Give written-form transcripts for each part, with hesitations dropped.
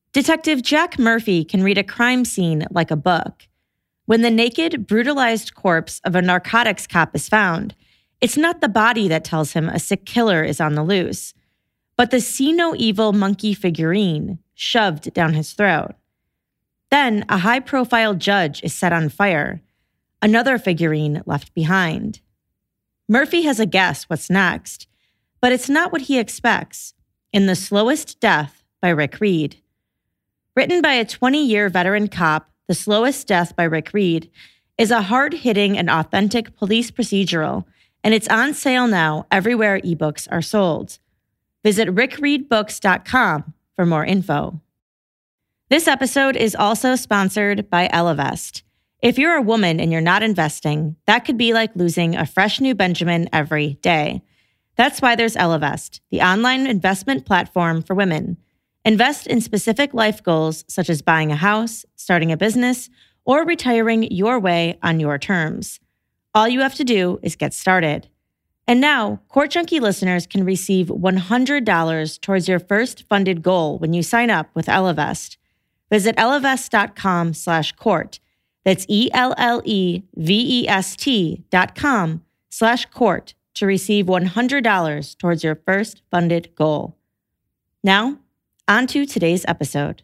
Detective Jack Murphy can read a crime scene like a book. When the naked, brutalized corpse of a narcotics cop is found, it's not the body that tells him a sick killer is on the loose, but the see no evil monkey figurine shoved down his throat. Then a high-profile judge is set on fire, another figurine left behind. Murphy has a guess what's next, but it's not what he expects in The Slowest Death by Rick Reed. Written by a 20-year veteran cop, The Slowest Death by Rick Reed is a hard-hitting and authentic police procedural, and it's on sale now everywhere ebooks are sold. Visit rickreadbooks.com for more info. This episode is also sponsored by Ellevest. If you're a woman and you're not investing, that could be like losing a fresh new Benjamin every day. That's why there's Ellevest, the online investment platform for women. Invest in specific life goals such as buying a house, starting a business, or retiring your way on your terms. All you have to do is get started. And now, Court Junkie listeners can receive $100 towards your first funded goal when you sign up with Ellevest. Visit ellevest.com/court. That's ELLEVEST.com/court to receive $100 towards your first funded goal. Now, on to today's episode.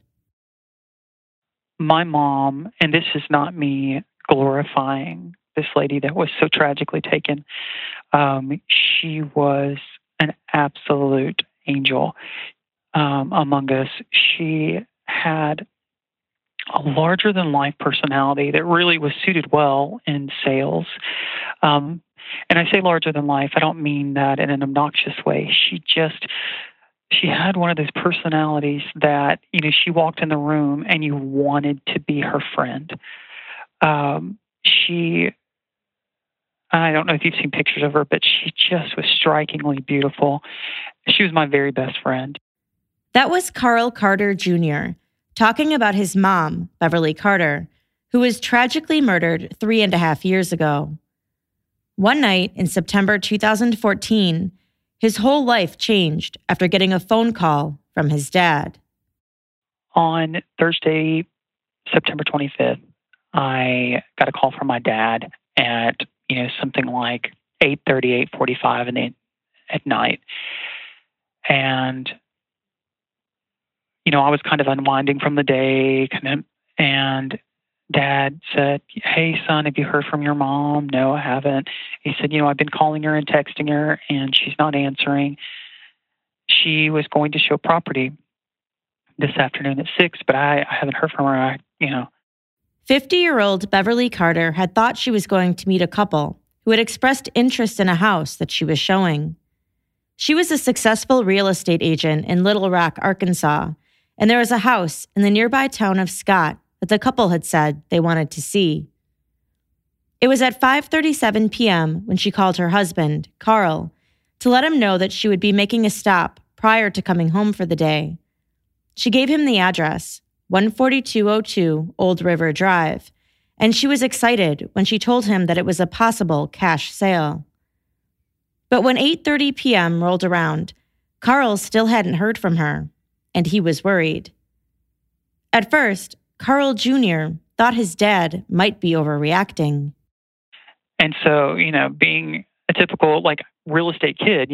My mom, and this is not me glorifying this lady that was so tragically taken, she was an absolute angel among us. She had a larger-than-life personality that really was suited well in sales. And I say larger-than-life, I don't mean that in an obnoxious way. She had one of those personalities that, she walked in the room and you wanted to be her friend. I don't know if you've seen pictures of her, but she just was strikingly beautiful. She was my very best friend. That was Carl Carter Jr. talking about his mom, Beverly Carter, who was tragically murdered 3.5 years ago. One night in September 2014, his whole life changed after getting a phone call from his dad. On Thursday, September 25th, I got a call from my dad at, something like 8:30, 8:45 at night. And, I was kind of unwinding from the day, and Dad said, "Hey, son, have you heard from your mom?" "No, I haven't." He said, "I've been calling her and texting her, and she's not answering. She was going to show property this afternoon at 6, but I haven't heard from her, 50-year-old Beverly Carter had thought she was going to meet a couple who had expressed interest in a house that she was showing. She was a successful real estate agent in Little Rock, Arkansas, and there was a house in the nearby town of Scott that the couple had said they wanted to see. It was at 5:37 p.m. when she called her husband, Carl, to let him know that she would be making a stop prior to coming home for the day. She gave him the address, 14202 Old River Drive, and she was excited when she told him that it was a possible cash sale. But when 8:30 p.m. rolled around, Carl still hadn't heard from her, and he was worried. At first, Carl Jr. thought his dad might be overreacting. And so, being a typical real estate kid,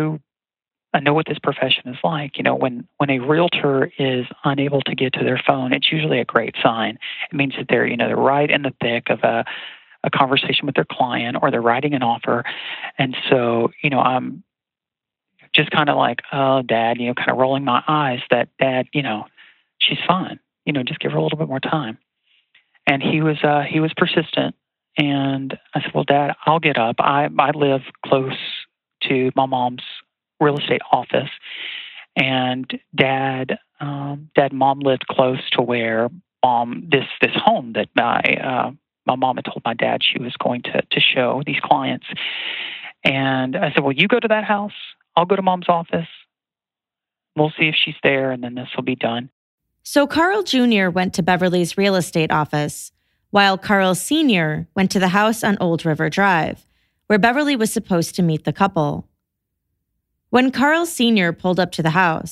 I know what this profession is like. When a realtor is unable to get to their phone, it's usually a great sign. It means that they're right in the thick of a conversation with their client, or they're writing an offer. And so, I'm just kind of like, "Oh, Dad," kind of rolling my eyes that Dad, she's fine. Just give her a little bit more time. And he was persistent. And I said, "Well, Dad, I'll get up. I live close to my mom's real estate office, and Dad and Mom lived close to where this home that my mom had told my dad she was going to show these clients." And I said, "Well, you go to that house. I'll go to Mom's office. We'll see if she's there, and then this will be done." So Carl Jr. went to Beverly's real estate office, while Carl Sr. went to the house on Old River Drive, where Beverly was supposed to meet the couple. When Carl Sr. pulled up to the house,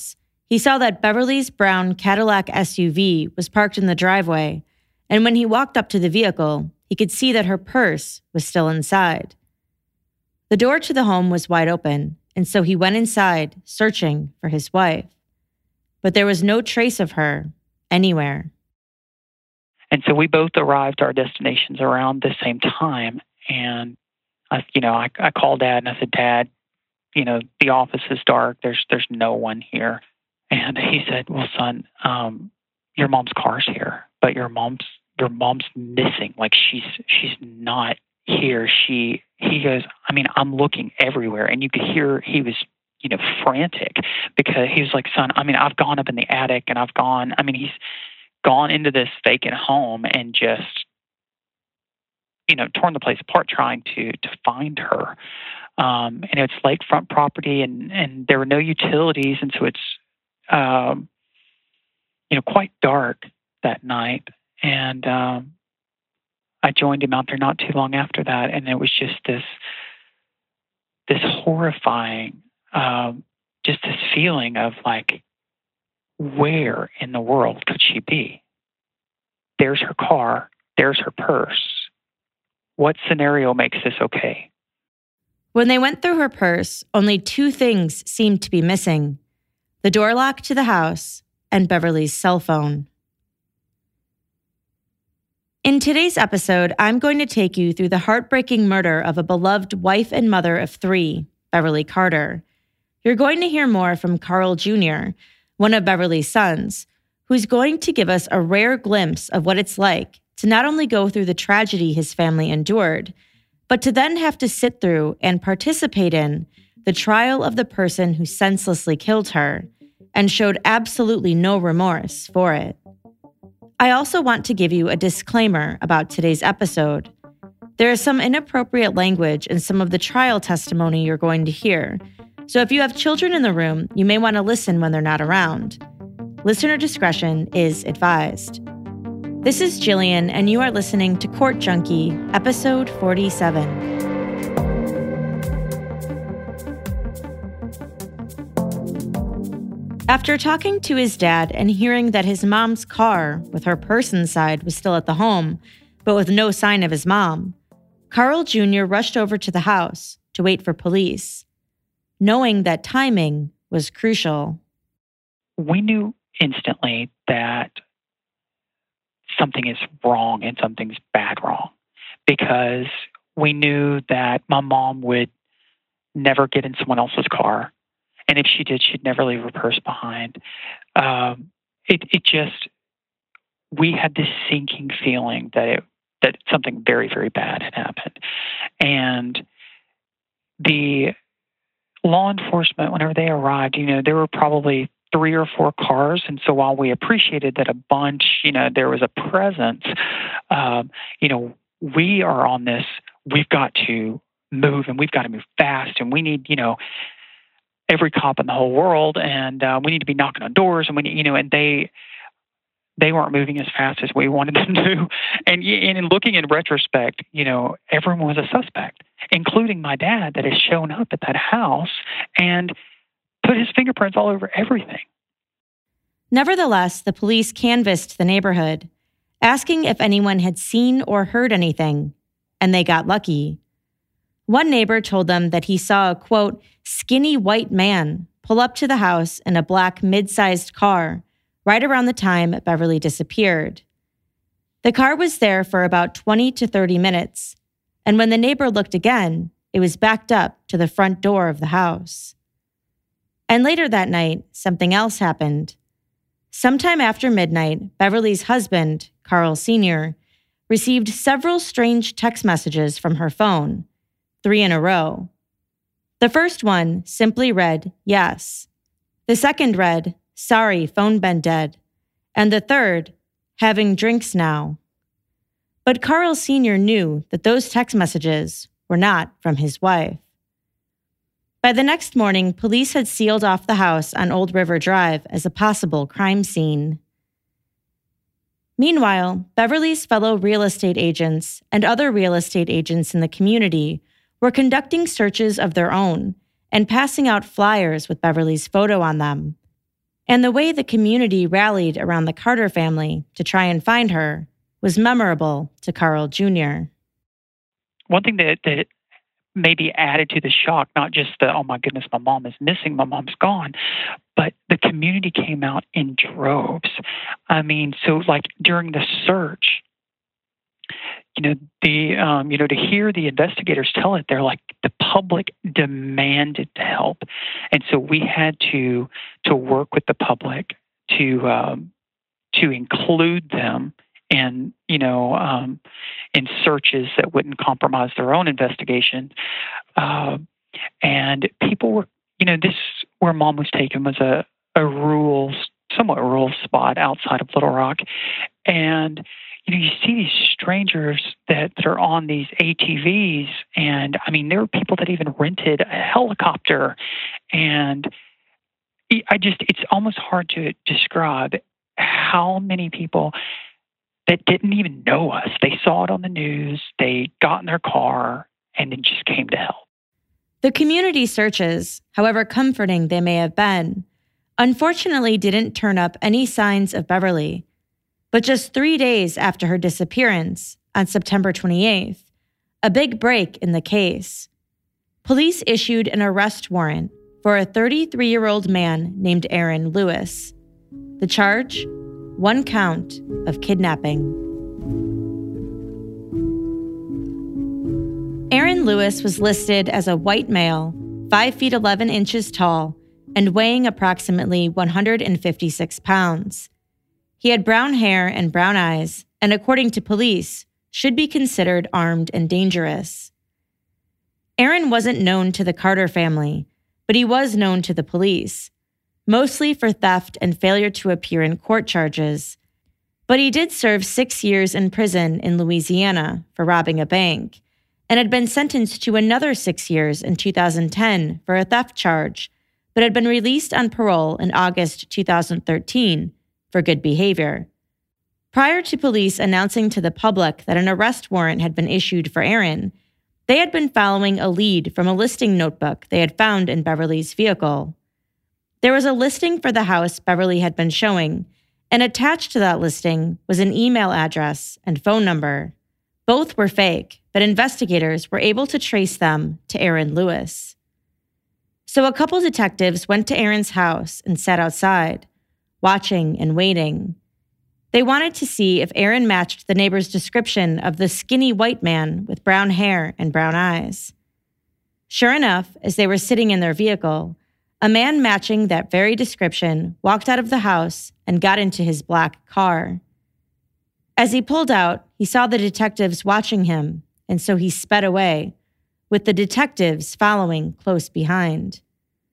He saw that Beverly's brown Cadillac SUV was parked in the driveway, and when he walked up to the vehicle, he could see that her purse was still inside. The door to the home was wide open, and so he went inside, searching for his wife. But there was no trace of her anywhere. And so we both arrived at our destinations around the same time. And I called Dad and I said, "Dad, the office is dark. There's no one here." And he said, "Well, son, your mom's car's here, but your mom's missing. Like she's not here." He goes, "I'm looking everywhere," and you could hear he was, frantic because he was like, "Son, I've gone up in the attic and he's gone into this vacant home and just, torn the place apart trying to find her." And it's lakefront property and there were no utilities. And so it's, quite dark that night. And, I joined him out there not too long after that. And it was just this horrifying, just this feeling of like, where in the world could she be? There's her car. There's her purse. What scenario makes this okay? When they went through her purse, only 2 things seemed to be missing: the door lock to the house and Beverly's cell phone. In today's episode, I'm going to take you through the heartbreaking murder of a beloved wife and mother of 3, Beverly Carter. You're going to hear more from Carl Jr., one of Beverly's sons, who's going to give us a rare glimpse of what it's like to not only go through the tragedy his family endured, but to then have to sit through and participate in the trial of the person who senselessly killed her and showed absolutely no remorse for it. I also want to give you a disclaimer about today's episode. There is some inappropriate language in some of the trial testimony you're going to hear, so if you have children in the room, you may want to listen when they're not around. Listener discretion is advised. This is Jillian, and you are listening to Court Junkie, episode 47. After talking to his dad and hearing that his mom's car with her purse inside was still at the home, but with no sign of his mom, Carl Jr. rushed over to the house to wait for police, knowing that timing was crucial. We knew instantly that something is wrong and something's bad wrong, because we knew that my mom would never get in someone else's car. And if she did, she'd never leave her purse behind. We had this sinking feeling that something very, very bad had happened. And the law enforcement, whenever they arrived, there were probably 3 or 4 cars. And so while we appreciated that a bunch, there was a presence, we are on this, we've got to move and we've got to move fast and we need, every cop in the whole world, and we need to be knocking on doors, and and they weren't moving as fast as we wanted them to. And in looking in retrospect, everyone was a suspect, including my dad, that has shown up at that house and put his fingerprints all over everything. Nevertheless, the police canvassed the neighborhood, asking if anyone had seen or heard anything, and they got lucky. One neighbor told them that he saw a, quote, skinny white man pull up to the house in a black mid-sized car right around the time Beverly disappeared. The car was there for about 20 to 30 minutes, and when the neighbor looked again, it was backed up to the front door of the house. And later that night, something else happened. Sometime after midnight, Beverly's husband, Carl Sr., received several strange text messages from her phone, 3 in a row. The first one simply read, yes. The second read, sorry, phone been dead. And the third, having drinks now. But Carl Sr. knew that those text messages were not from his wife. By the next morning, police had sealed off the house on Old River Drive as a possible crime scene. Meanwhile, Beverly's fellow real estate agents and other real estate agents in the community were conducting searches of their own and passing out flyers with Beverly's photo on them. And the way the community rallied around the Carter family to try and find her was memorable to Carl Jr. One thing that maybe added to the shock, not just the, oh my goodness, my mom is missing, my mom's gone, but the community came out in droves. I mean, so like during the search, to hear the investigators tell it, they're like, the public demanded help. And so we had to work with the public to include them in searches that wouldn't compromise their own investigation. And people were, this where Mom was taken was a somewhat rural spot outside of Little Rock. And, you see these strangers that are on these ATVs. And I mean, there were people that even rented a helicopter. And it's almost hard to describe how many people that didn't even know us. They saw it on the news, they got in their car, and then just came to help. The community searches, however comforting they may have been, unfortunately didn't turn up any signs of Beverly. But just 3 days after her disappearance, on September 28th, a big break in the case. Police issued an arrest warrant for a 33-year-old man named Aaron Lewis. The charge? 1 count of kidnapping. Aaron Lewis was listed as a white male, 5 feet 11 inches tall, and weighing approximately 156 pounds. He had brown hair and brown eyes, and according to police, should be considered armed and dangerous. Aaron wasn't known to the Carter family, but he was known to the police, mostly for theft and failure to appear in court charges. But he did serve 6 years in prison in Louisiana for robbing a bank, and had been sentenced to another 6 years in 2010 for a theft charge, but had been released on parole in August 2013 for good behavior. Prior to police announcing to the public that an arrest warrant had been issued for Aaron, they had been following a lead from a listing notebook they had found in Beverly's vehicle. There was a listing for the house Beverly had been showing, and attached to that listing was an email address and phone number. Both were fake, but investigators were able to trace them to Aaron Lewis. So a couple detectives went to Aaron's house and sat outside, watching and waiting. They wanted to see if Aaron matched the neighbor's description of the skinny white man with brown hair and brown eyes. Sure enough, as they were sitting in their vehicle, a man matching that very description walked out of the house and got into his black car. As he pulled out, he saw the detectives watching him, and so he sped away, with the detectives following close behind.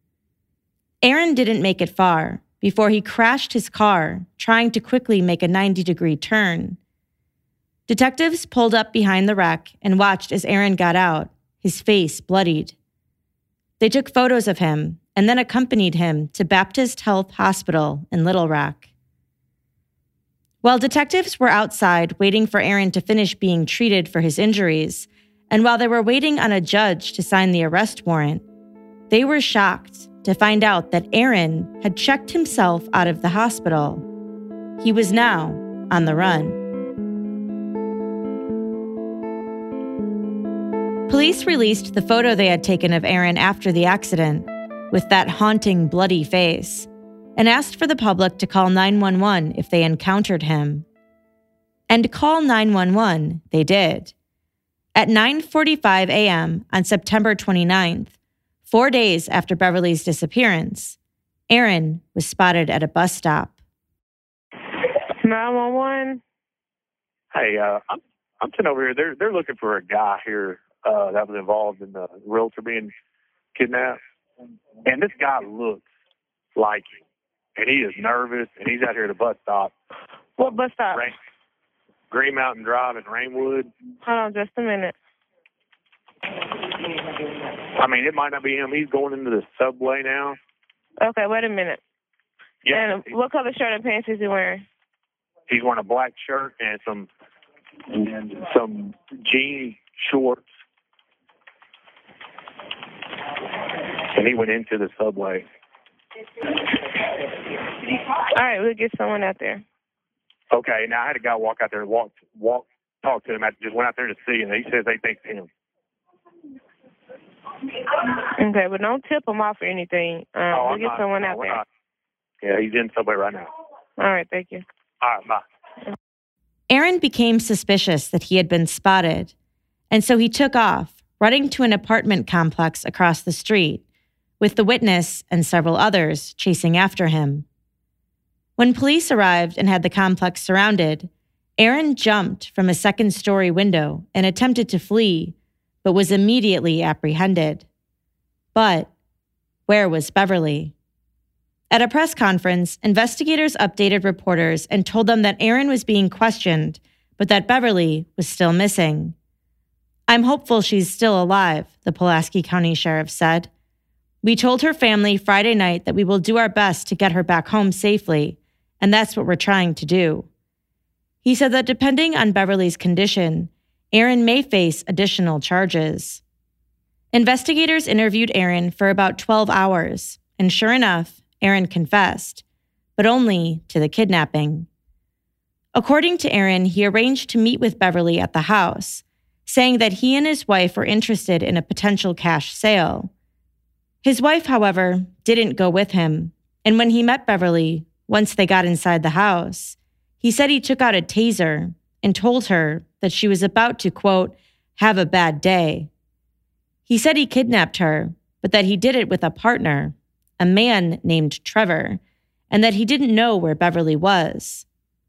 Aaron didn't make it far before he crashed his car, trying to quickly make a 90-degree turn. Detectives pulled up behind the wreck and watched as Aaron got out, his face bloodied. They took photos of him and then accompanied him to Baptist Health Hospital in Little Rock. While detectives were outside waiting for Aaron to finish being treated for his injuries, and while they were waiting on a judge to sign the arrest warrant, they were shocked to find out that Aaron had checked himself out of the hospital. He was now on the run. Police released the photo they had taken of Aaron after the accident, with that haunting, bloody face, and asked for the public to call 911 if they encountered him. And call 911 they did. At 9:45 a.m. on September 29th, 4 days after Beverly's disappearance, Aaron was spotted at a bus stop. 911. Hey, I'm sitting over here. They're looking for a guy here that was involved in the realtor being kidnapped, and this guy looks like him, and he is nervous, and he's out here at a bus stop. What bus stop? Green Mountain Drive in Rainwood. Hold on just a minute. I mean, it might not be him. He's going into the subway now. Okay, wait a minute. Yeah. And what color shirt and pants is he wearing? He's wearing a black shirt and some jean shorts. And he went into the subway. All right, we'll get someone out there. Okay, now I had a guy walk out there and talk to him. I just went out there to see him. He says they think it's him. Okay, but don't tip him off or anything. We'll get someone out there. Yeah, he's in somewhere right now. All right, thank you. All right, bye. Aaron became suspicious that he had been spotted, and so he took off, running to an apartment complex across the street, with the witness and several others chasing after him. When police arrived and had the complex surrounded, Aaron jumped from a second-story window and attempted to flee, but was immediately apprehended. But where was Beverly? At a press conference, investigators updated reporters and told them that Aaron was being questioned, but that Beverly was still missing. "I'm hopeful she's still alive," the Pulaski County Sheriff said. "We told her family Friday night that we will do our best to get her back home safely, and that's what we're trying to do." He said that depending on Beverly's condition, Aaron may face additional charges. Investigators interviewed Aaron for about 12 hours, and sure enough, Aaron confessed, but only to the kidnapping. According to Aaron, he arranged to meet with Beverly at the house, saying that he and his wife were interested in a potential cash sale. His wife, however, didn't go with him, and when he met Beverly, once they got inside the house, he said he took out a taser and told her that she was about to, quote, have a bad day. He said he kidnapped her, but that he did it with a partner, a man named Trevor, and that he didn't know where Beverly was.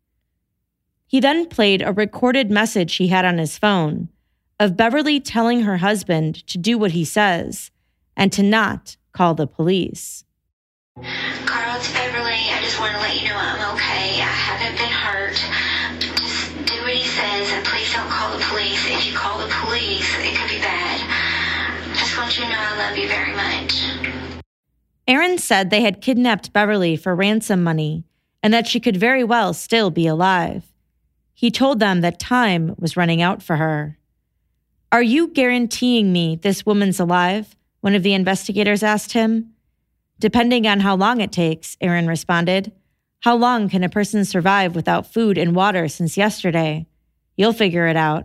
He then played a recorded message he had on his phone of Beverly telling her husband to do what he says and to not call the police. "Carl, it's Beverly. I just want to let you know I'm okay. I haven't been hurt. Just do what he says and please don't call the police. If you call the police, it could be bad. Just want you to know I love you very much." Aaron said they had kidnapped Beverly for ransom money and that she could very well still be alive. He told them that time was running out for her. "Are you guaranteeing me this woman's alive?" one of the investigators asked him. "Depending on how long it takes," Aaron responded. "How long can a person survive without food and water since yesterday? You'll figure it out."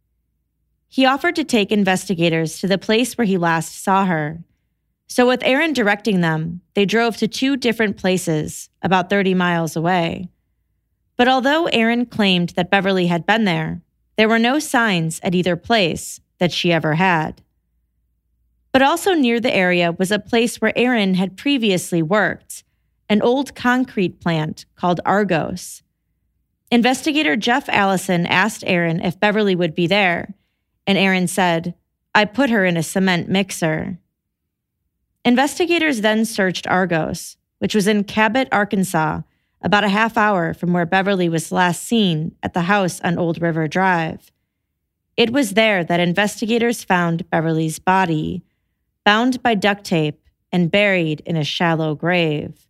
He offered to take investigators to the place where he last saw her. So with Aaron directing them, they drove to 2 different places, about 30 miles away. But although Aaron claimed that Beverly had been there were no signs at either place that she ever had. But also near the area was a place where Aaron had previously worked, an old concrete plant called Argos. Investigator Jeff Allison asked Aaron if Beverly would be there, and Aaron said, "I put her in a cement mixer." Investigators then searched Argos, which was in Cabot, Arkansas, about a half hour from where Beverly was last seen at the house on Old River Drive. It was there that investigators found Beverly's body, bound by duct tape and buried in a shallow grave.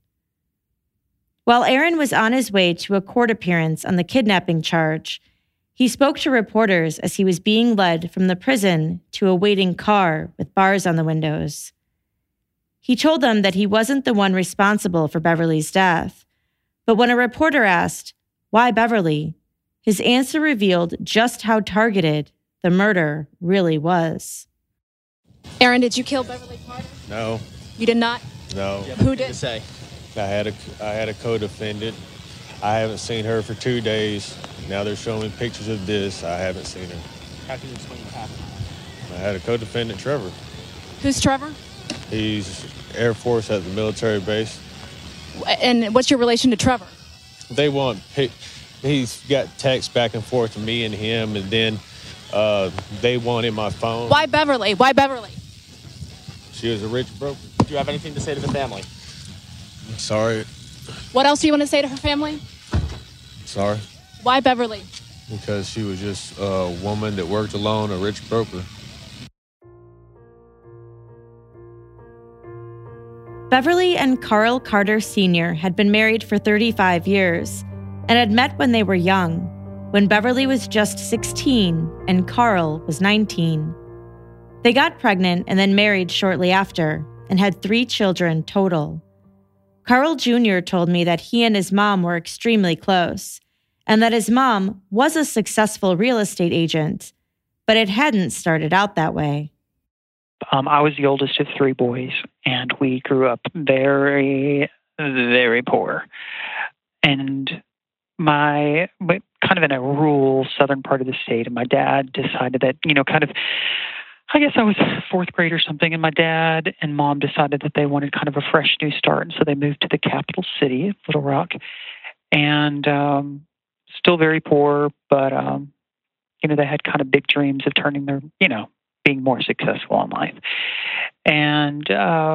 While Aaron was on his way to a court appearance on the kidnapping charge, he spoke to reporters as he was being led from the prison to a waiting car with bars on the windows. He told them that he wasn't the one responsible for Beverly's death, but when a reporter asked, "Why Beverly?" his answer revealed just how targeted the murder really was. Aaron, did you kill Beverly Carter? No. You did not? No. Who did? I had a co-defendant. I haven't seen her for 2 days. Now they're showing me pictures of this. I haven't seen her. How can you explain what happened? I had a co-defendant, Trevor. Who's Trevor? He's Air Force at the military base. And what's your relation to Trevor? They want he's got texts back and forth to me and him, and then they wanted my phone. Why Beverly? Why Beverly? She was a rich broker. Do you have anything to say to the family? Sorry. What else do you want to say to her family? Sorry. Why Beverly? Because she was just a woman that worked alone, a rich broker. Beverly and Carl Carter Sr. had been married for 35 years and had met when they were young, when Beverly was just 16 and Carl was 19. They got pregnant and then married shortly after and had 3 children total. Carl Jr. told me that he and his mom were extremely close, and that his mom was a successful real estate agent, but it hadn't started out that way. I was the oldest of 3 boys, and we grew up very, very poor. And kind of in a rural southern part of the state, and my dad decided that, I guess I was 4th grade or something, and my dad and mom decided that they wanted kind of a fresh new start, and so they moved to the capital city, Little Rock, and still very poor, but, they had kind of big dreams of turning their, being more successful in life. And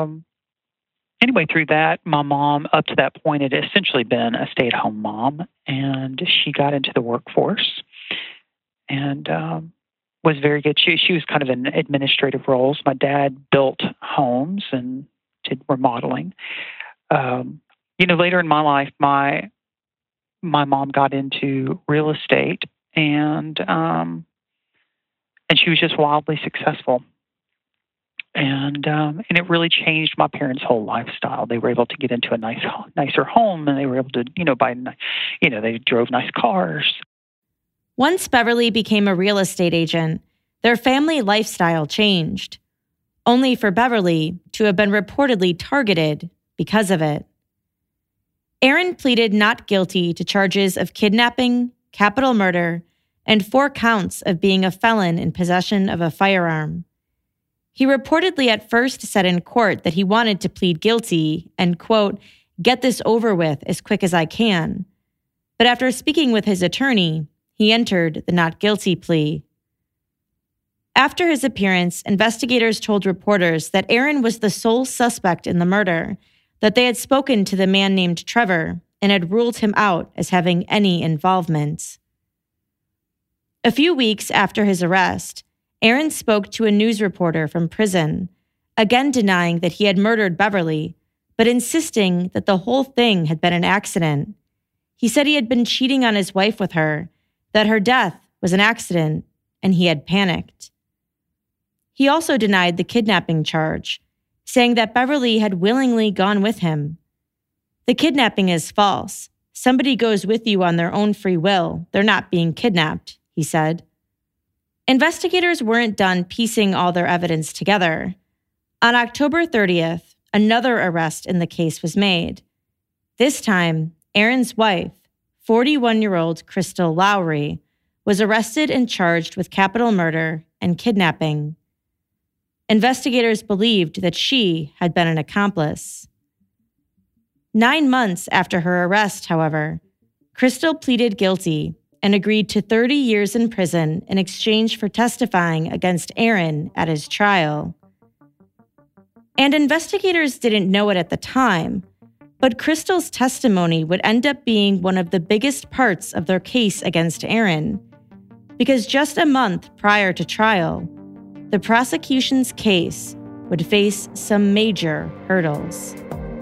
anyway, through that, my mom, up to that point, had essentially been a stay-at-home mom, and she got into the workforce and was very good. She was kind of in administrative roles. My dad built homes and did remodeling. Later in my life, my mom got into real estate, and she was just wildly successful. And it really changed my parents' whole lifestyle. They were able to get into a nicer home, and they were able to, buy, they drove nice cars. Once Beverly became a real estate agent, their family lifestyle changed, only for Beverly to have been reportedly targeted because of it. Aaron pleaded not guilty to charges of kidnapping, capital murder, and 4 counts of being a felon in possession of a firearm. He reportedly at first said in court that he wanted to plead guilty and, quote, get this over with as quick as I can. But after speaking with his attorney, he entered the not guilty plea. After his appearance, investigators told reporters that Aaron was the sole suspect in the murder, that they had spoken to the man named Trevor and had ruled him out as having any involvement. A few weeks after his arrest, Aaron spoke to a news reporter from prison, again denying that he had murdered Beverly, but insisting that the whole thing had been an accident. He said he had been cheating on his wife with her, that her death was an accident, and he had panicked. He also denied the kidnapping charge, saying that Beverly had willingly gone with him. The kidnapping is false. Somebody goes with you on their own free will. They're not being kidnapped, he said. Investigators weren't done piecing all their evidence together. On October 30th, another arrest in the case was made. This time, Aaron's wife, 41-year-old Crystal Lowry, was arrested and charged with capital murder and kidnapping. Investigators believed that she had been an accomplice. 9 months after her arrest, however, Crystal pleaded guilty and agreed to 30 years in prison in exchange for testifying against Aaron at his trial. And investigators didn't know it at the time, but Crystal's testimony would end up being one of the biggest parts of their case against Aaron, because just a month prior to trial, the prosecution's case would face some major hurdles.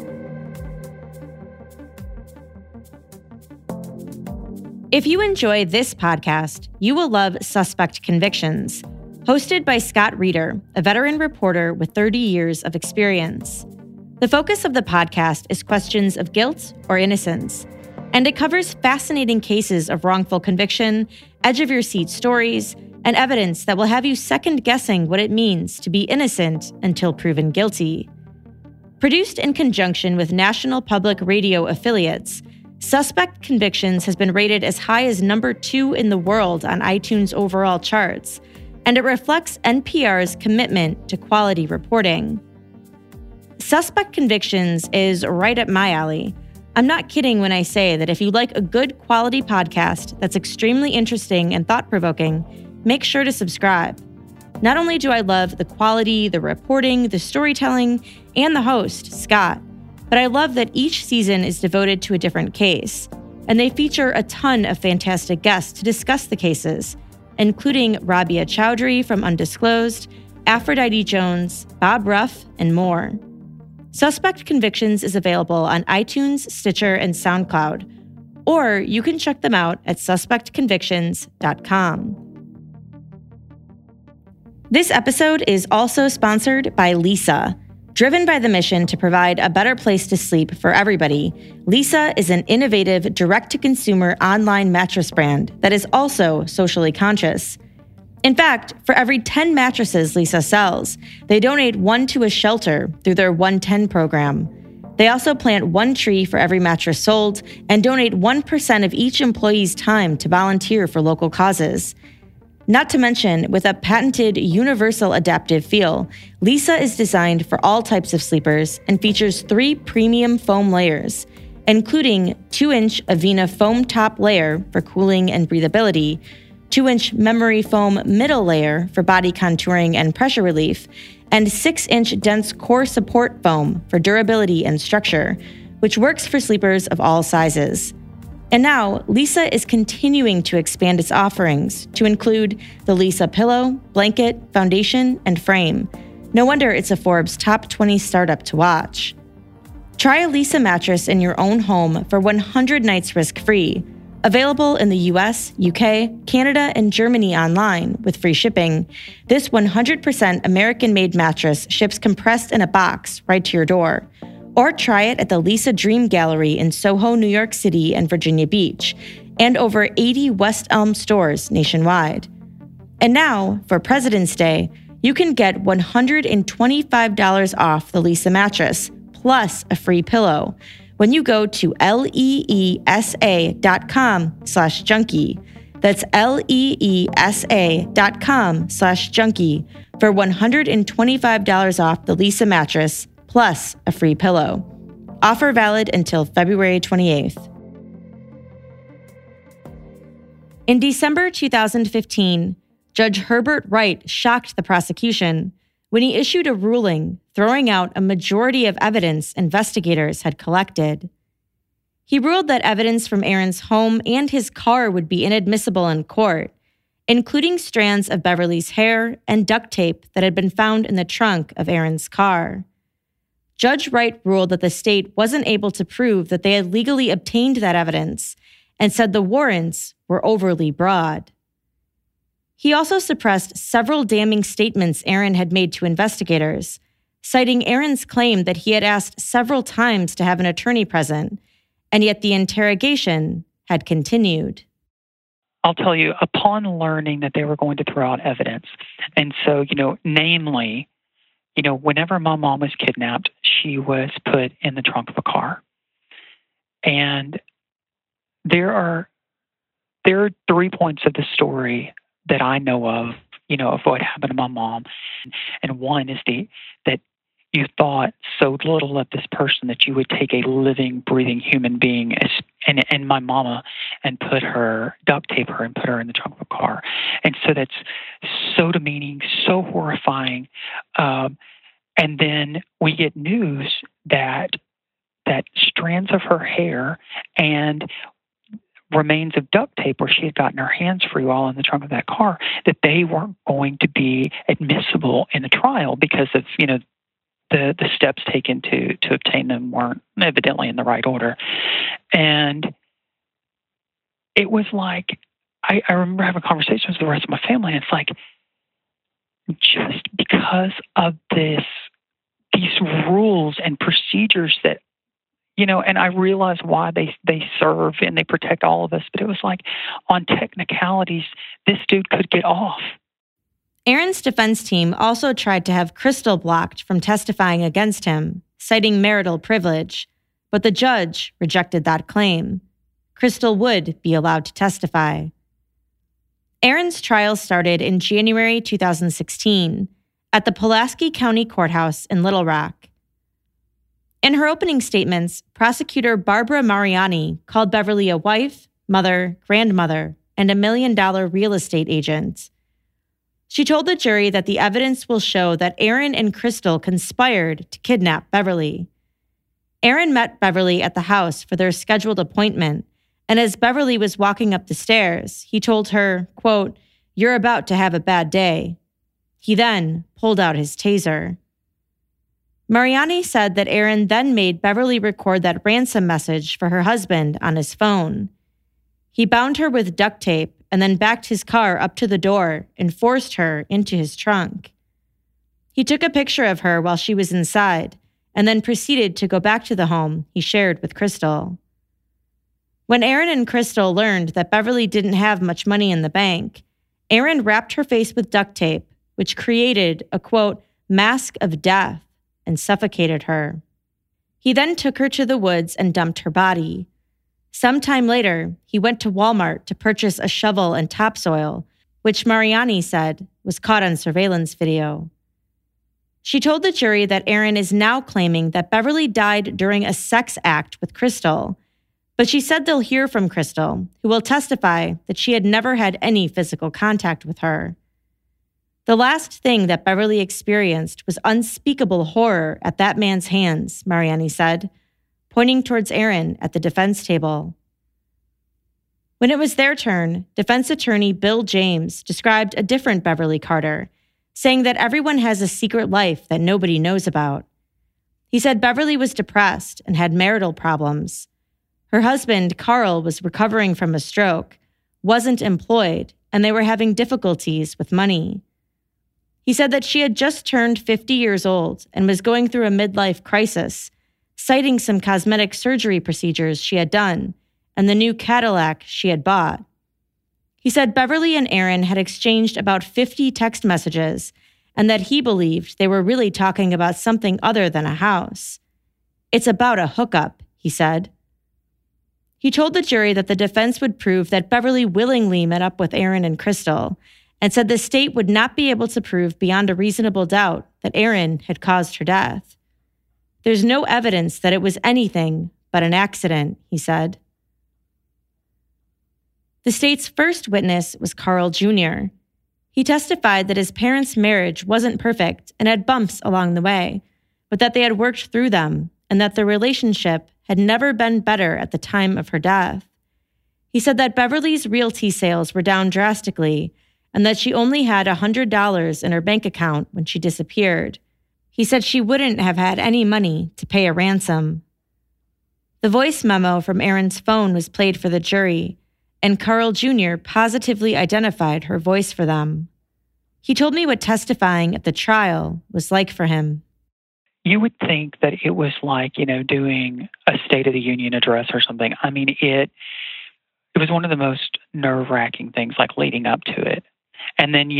If you enjoy this podcast, you will love Suspect Convictions, hosted by Scott Reeder, a veteran reporter with 30 years of experience. The focus of the podcast is questions of guilt or innocence, and it covers fascinating cases of wrongful conviction, edge-of-your-seat stories, and evidence that will have you second-guessing what it means to be innocent until proven guilty. Produced in conjunction with National Public Radio affiliates, Suspect Convictions has been rated as high as number 2 in the world on iTunes overall charts, and it reflects NPR's commitment to quality reporting. Suspect Convictions is right up my alley. I'm not kidding when I say that if you like a good quality podcast that's extremely interesting and thought-provoking, make sure to subscribe. Not only do I love the quality, the reporting, the storytelling, and the host, Scott, but I love that each season is devoted to a different case, and they feature a ton of fantastic guests to discuss the cases, including Rabia Chowdhury from Undisclosed, Aphrodite Jones, Bob Ruff, and more. Suspect Convictions is available on iTunes, Stitcher, and SoundCloud, or you can check them out at suspectconvictions.com. This episode is also sponsored by Leesa. Driven by the mission to provide a better place to sleep for everybody, Leesa is an innovative direct-to-consumer online mattress brand that is also socially conscious. In fact, for every 10 mattresses Leesa sells, they donate one to a shelter through their 110 program. They also plant one tree for every mattress sold and donate 1% of each employee's time to volunteer for local causes. Not to mention, with a patented universal adaptive feel, Leesa is designed for all types of sleepers and features 3 premium foam layers, including 2-inch Avena foam top layer for cooling and breathability, 2-inch memory foam middle layer for body contouring and pressure relief, and 6-inch dense core support foam for durability and structure, which works for sleepers of all sizes. And now, Leesa is continuing to expand its offerings to include the Leesa pillow, blanket, foundation, and frame. No wonder it's a Forbes Top 20 startup to watch. Try a Leesa mattress in your own home for 100 nights risk-free. Available in the US, UK, Canada, and Germany online with free shipping, this 100% American-made mattress ships compressed in a box right to your door. Or try it at the Leesa Dream Gallery in Soho, New York City, and Virginia Beach, and over 80 West Elm stores nationwide. And now, for President's Day, you can get $125 off the Leesa mattress, plus a free pillow, when you go to leesa.com/junkie. That's leesa.com/junkie for $125 off the Leesa mattress, plus a free pillow. Offer valid until February 28th. In December 2015, Judge Herbert Wright shocked the prosecution when he issued a ruling throwing out a majority of evidence investigators had collected. He ruled that evidence from Aaron's home and his car would be inadmissible in court, including strands of Beverly's hair and duct tape that had been found in the trunk of Aaron's car. Judge Wright ruled that the state wasn't able to prove that they had legally obtained that evidence and said the warrants were overly broad. He also suppressed several damning statements Aaron had made to investigators, citing Aaron's claim that he had asked several times to have an attorney present, and yet the interrogation had continued. I'll tell you, upon learning that they were going to throw out evidence, and so, namely, whenever my mom was kidnapped, she was put in the trunk of a car. And there are 3 points of the story that I know of what happened to my mom. And one is that you thought so little of this person that you would take a living, breathing human being and my mama and duct tape her and put her in the trunk of a car. And so that's so demeaning, so horrifying. And then we get news that strands of her hair and remains of duct tape where she had gotten her hands free while in the trunk of that car, that they weren't going to be admissible in the trial because of, the steps taken to obtain them weren't evidently in the right order. And it was like, I remember having conversations with the rest of my family, and it's like, just because of these rules and procedures that, and I realize why they serve and they protect all of us, but it was like, on technicalities, this dude could get off. Aaron's defense team also tried to have Crystal blocked from testifying against him, citing marital privilege, but the judge rejected that claim. Crystal would be allowed to testify. Aaron's trial started in January 2016 at the Pulaski County Courthouse in Little Rock. In her opening statements, prosecutor Barbara Mariani called Beverly a wife, mother, grandmother, and $1 million real estate agent. She told the jury that the evidence will show that Aaron and Crystal conspired to kidnap Beverly. Aaron met Beverly at the house for their scheduled appointment, and as Beverly was walking up the stairs, he told her, quote, "You're about to have a bad day." He then pulled out his taser. Mariani said that Aaron then made Beverly record that ransom message for her husband on his phone. He bound her with duct tape and then backed his car up to the door and forced her into his trunk. He took a picture of her while she was inside and then proceeded to go back to the home he shared with Crystal. When Aaron and Crystal learned that Beverly didn't have much money in the bank, Aaron wrapped her face with duct tape, which created a, quote, mask of death and suffocated her. He then took her to the woods and dumped her body. Sometime later, he went to Walmart to purchase a shovel and topsoil, which Mariani said was caught on surveillance video. She told the jury that Aaron is now claiming that Beverly died during a sex act with Crystal, but she said they'll hear from Crystal, who will testify that she had never had any physical contact with her. The last thing that Beverly experienced was unspeakable horror at that man's hands, Mariani said, pointing towards Aaron at the defense table. When it was their turn, defense attorney Bill James described a different Beverly Carter, saying that everyone has a secret life that nobody knows about. He said Beverly was depressed and had marital problems. Her husband, Carl, was recovering from a stroke, wasn't employed, and they were having difficulties with money. He said that she had just turned 50 years old and was going through a midlife crisis, citing some cosmetic surgery procedures she had done and the new Cadillac she had bought. He said Beverly and Aaron had exchanged about 50 text messages and that he believed they were really talking about something other than a house. It's about a hookup, he said. He told the jury that the defense would prove that Beverly willingly met up with Aaron and Crystal and said the state would not be able to prove beyond a reasonable doubt that Aaron had caused her death. There's no evidence that it was anything but an accident, he said. The state's first witness was Carl Jr. He testified that his parents' marriage wasn't perfect and had bumps along the way, but that they had worked through them and that their relationship had never been better at the time of her death. He said that Beverly's realty sales were down drastically and that she only had $100 in her bank account when she disappeared. He said she wouldn't have had any money to pay a ransom. The voice memo from Aaron's phone was played for the jury, and Carl Jr. positively identified her voice for them. He told me what testifying at the trial was like for him. You would think that it was like, doing a State of the Union address or something. I mean, it was one of the most nerve-wracking things, like leading up to it. And then,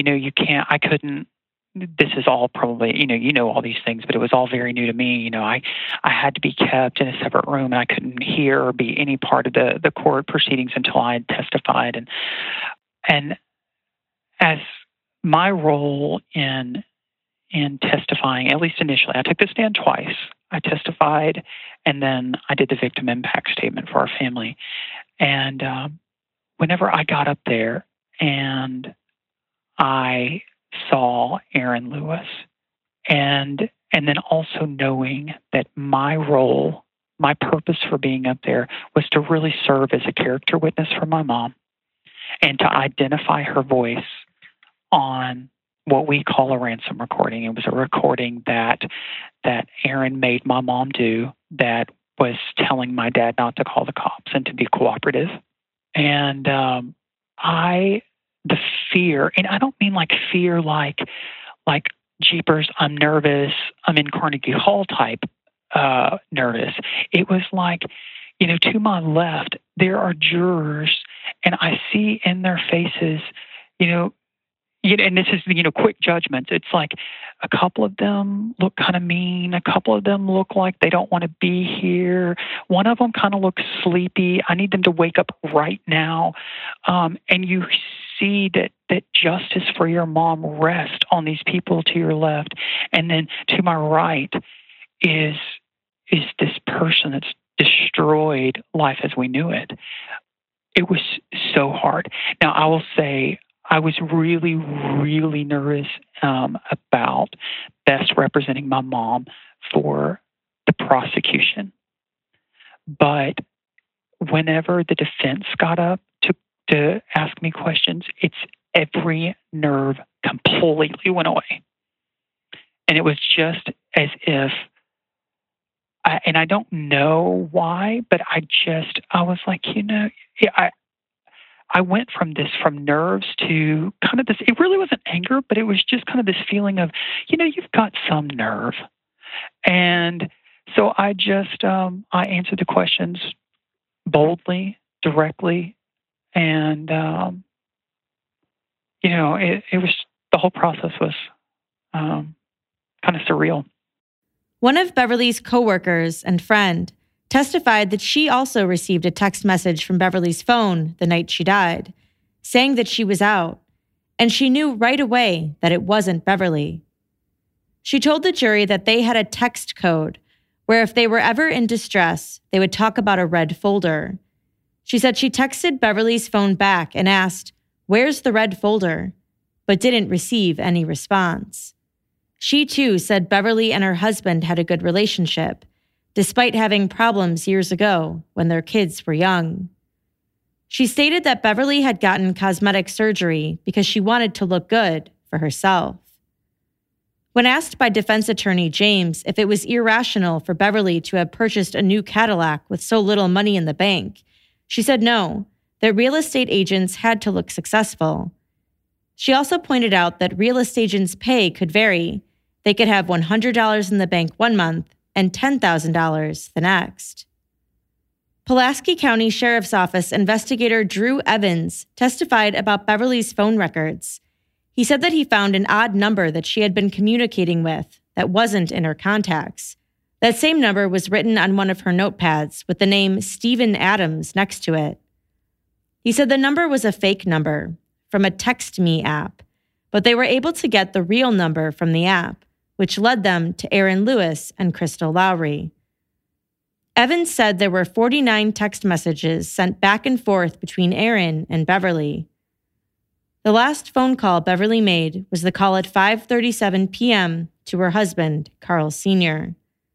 this is all probably, all these things, but it was all very new to me. I had to be kept in a separate room and I couldn't hear or be any part of the court proceedings until I had testified. And as my role in testifying, at least initially, I took the stand twice. I testified and then I did the victim impact statement for our family. And whenever I got up there and I saw Aaron Lewis, and then also knowing that my role, my purpose for being up there was to really serve as a character witness for my mom and to identify her voice on what we call a ransom recording. It was a recording that Aaron made my mom do that was telling my dad not to call the cops and to be cooperative. And the fear, and I don't mean like fear like jeepers, I'm nervous, I'm in Carnegie Hall type nervous. It was like, to my left, there are jurors, and I see in their faces, and this is, quick judgments. It's like a couple of them look kind of mean. A couple of them look like they don't want to be here. One of them kind of looks sleepy. I need them to wake up right now. And you see that justice for your mom rests on these people to your left. And then to my right is this person that's destroyed life as we knew it. It was so hard. Now, I will say, I was really, really nervous about best representing my mom for the prosecution. But whenever the defense got up to ask me questions, every nerve completely went away. And it was just as if, and I don't know why, but I was like, I went from nerves to kind of this, it really wasn't anger, but it was just kind of this feeling of, you've got some nerve. And so I just, I answered the questions boldly, directly, and, it was, the whole process was kind of surreal. One of Beverly's coworkers and friend testified that she also received a text message from Beverly's phone the night she died, saying that she was out, and she knew right away that it wasn't Beverly. She told the jury that they had a text code where if they were ever in distress, they would talk about a red folder. She said she texted Beverly's phone back and asked, "Where's the red folder?" but didn't receive any response. She too said Beverly and her husband had a good relationship, despite having problems years ago when their kids were young. She stated that Beverly had gotten cosmetic surgery because she wanted to look good for herself. When asked by defense attorney James if it was irrational for Beverly to have purchased a new Cadillac with so little money in the bank, she said no, that real estate agents had to look successful. She also pointed out that real estate agents' pay could vary. They could have $100 in the bank one month and $10,000 the next. Pulaski County Sheriff's Office investigator Drew Evans testified about Beverly's phone records. He said that he found an odd number that she had been communicating with that wasn't in her contacts. That same number was written on one of her notepads with the name Stephen Adams next to it. He said the number was a fake number from a TextMe app, but they were able to get the real number from the app, which led them to Aaron Lewis and Crystal Lowry. Evans said there were 49 text messages sent back and forth between Aaron and Beverly. The last phone call Beverly made was the call at 5:37 p.m. to her husband, Carl Sr.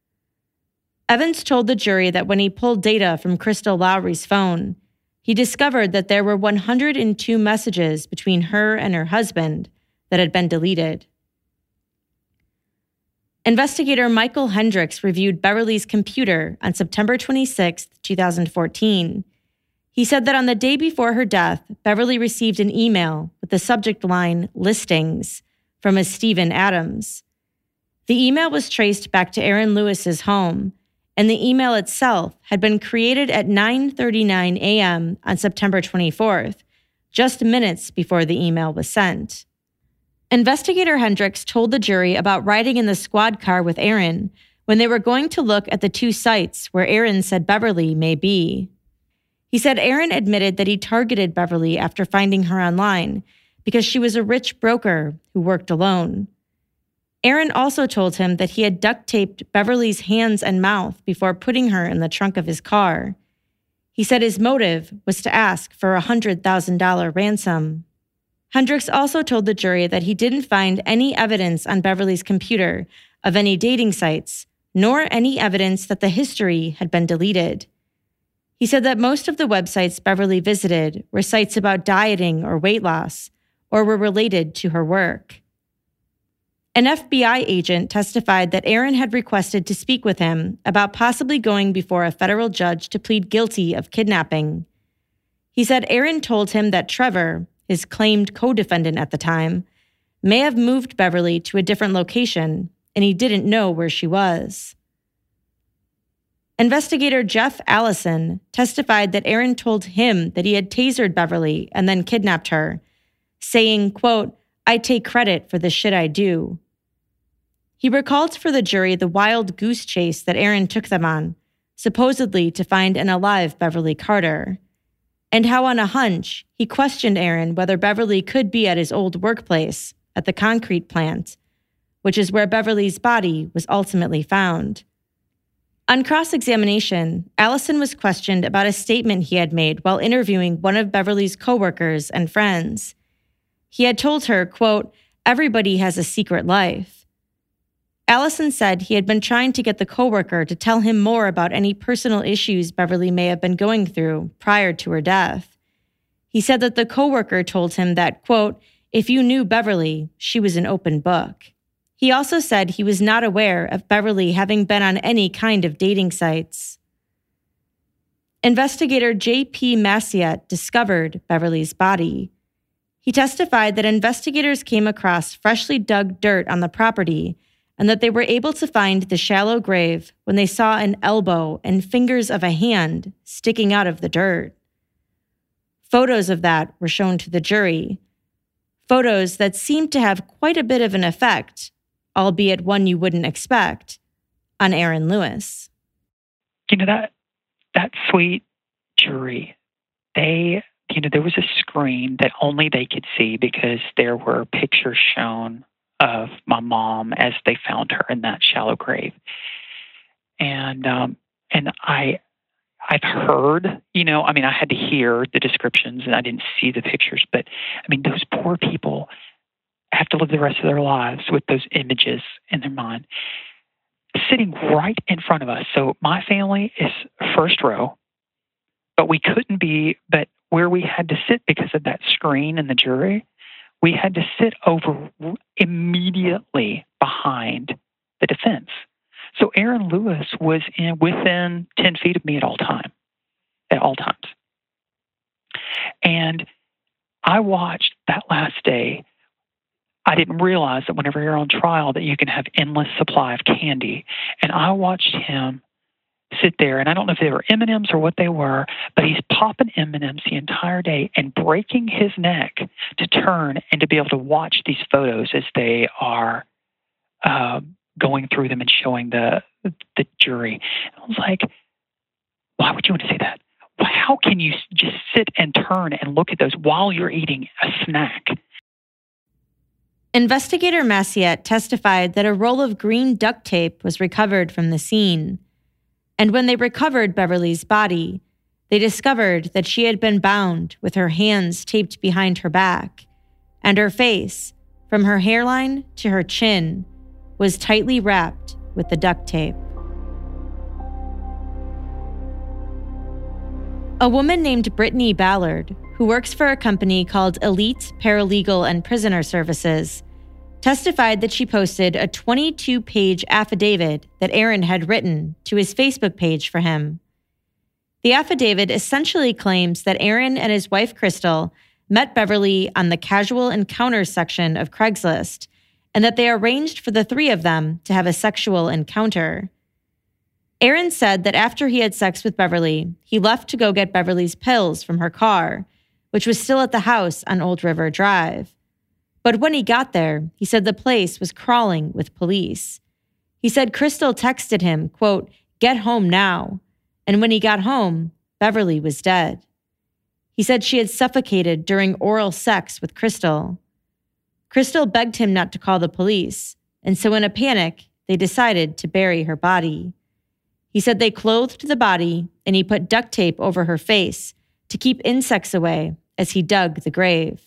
Evans told the jury that when he pulled data from Crystal Lowry's phone, he discovered that there were 102 messages between her and her husband that had been deleted. Investigator Michael Hendricks reviewed Beverly's computer on September 26, 2014. He said that on the day before her death, Beverly received an email with the subject line, "Listings," from a Stephen Adams. The email was traced back to Aaron Lewis's home, and the email itself had been created at 9:39 a.m. on September 24th, just minutes before the email was sent. Investigator Hendricks told the jury about riding in the squad car with Aaron when they were going to look at the two sites where Aaron said Beverly may be. He said Aaron admitted that he targeted Beverly after finding her online because she was a rich broker who worked alone. Aaron also told him that he had duct taped Beverly's hands and mouth before putting her in the trunk of his car. He said his motive was to ask for a $100,000 ransom. Hendricks also told the jury that he didn't find any evidence on Beverly's computer of any dating sites, nor any evidence that the history had been deleted. He said that most of the websites Beverly visited were sites about dieting or weight loss, or were related to her work. An FBI agent testified that Aaron had requested to speak with him about possibly going before a federal judge to plead guilty of kidnapping. He said Aaron told him that Trevor, his claimed co-defendant at the time, may have moved Beverly to a different location, and he didn't know where she was. Investigator Jeff Allison testified that Aaron told him that he had tasered Beverly and then kidnapped her, saying, quote, "I take credit for the shit I do." He recalled for the jury the wild goose chase that Aaron took them on, supposedly to find an alive Beverly Carter, and how on a hunch, he questioned Aaron whether Beverly could be at his old workplace at the concrete plant, which is where Beverly's body was ultimately found. On cross-examination, Allison was questioned about a statement he had made while interviewing one of Beverly's coworkers and friends. He had told her, quote, "Everybody has a secret life." Allison said he had been trying to get the coworker to tell him more about any personal issues Beverly may have been going through prior to her death. He said that the coworker told him that, quote, "If you knew Beverly, she was an open book." He also said he was not aware of Beverly having been on any kind of dating sites. Investigator J.P. Massiette discovered Beverly's body. He testified that investigators came across freshly dug dirt on the property and that they were able to find the shallow grave when they saw an elbow and fingers of a hand sticking out of the dirt. Photos of that were shown to the jury. Photos that seemed to have quite a bit of an effect, albeit one you wouldn't expect, on Aaron Lewis. You know, that sweet jury, there was a screen that only they could see because there were pictures shown of my mom as they found her in that shallow grave. And I've heard, I had to hear the descriptions and I didn't see the pictures, but those poor people have to live the rest of their lives with those images in their mind, sitting right in front of us. So my family is first row, but but where we had to sit because of that screen in the jury, we had to sit over immediately behind the defense. So Aaron Lewis was within 10 feet of me at all times. And I watched that last day. I didn't realize that whenever you're on trial that you can have endless supply of candy. And I watched him sit there, and I don't know if they were M&Ms or what they were, but he's popping M&Ms the entire day and breaking his neck to turn and to be able to watch these photos as they are going through them and showing the jury. And I was like, why would you want to see that? How can you just sit and turn and look at those while you're eating a snack? Investigator Massiette testified that a roll of green duct tape was recovered from the scene. And when they recovered Beverly's body, they discovered that she had been bound with her hands taped behind her back, and her face, from her hairline to her chin, was tightly wrapped with the duct tape. A woman named Brittany Ballard, who works for a company called Elite Paralegal and Prisoner Services, testified that she posted a 22-page affidavit that Aaron had written to his Facebook page for him. The affidavit essentially claims that Aaron and his wife Crystal met Beverly on the casual encounters section of Craigslist, and that they arranged for the three of them to have a sexual encounter. Aaron said that after he had sex with Beverly, he left to go get Beverly's pills from her car, which was still at the house on Old River Drive. But when he got there, he said the place was crawling with police. He said Crystal texted him, quote, "Get home now." And when he got home, Beverly was dead. He said she had suffocated during oral sex with Crystal. Crystal begged him not to call the police, and so in a panic, they decided to bury her body. He said they clothed the body and he put duct tape over her face to keep insects away as he dug the grave.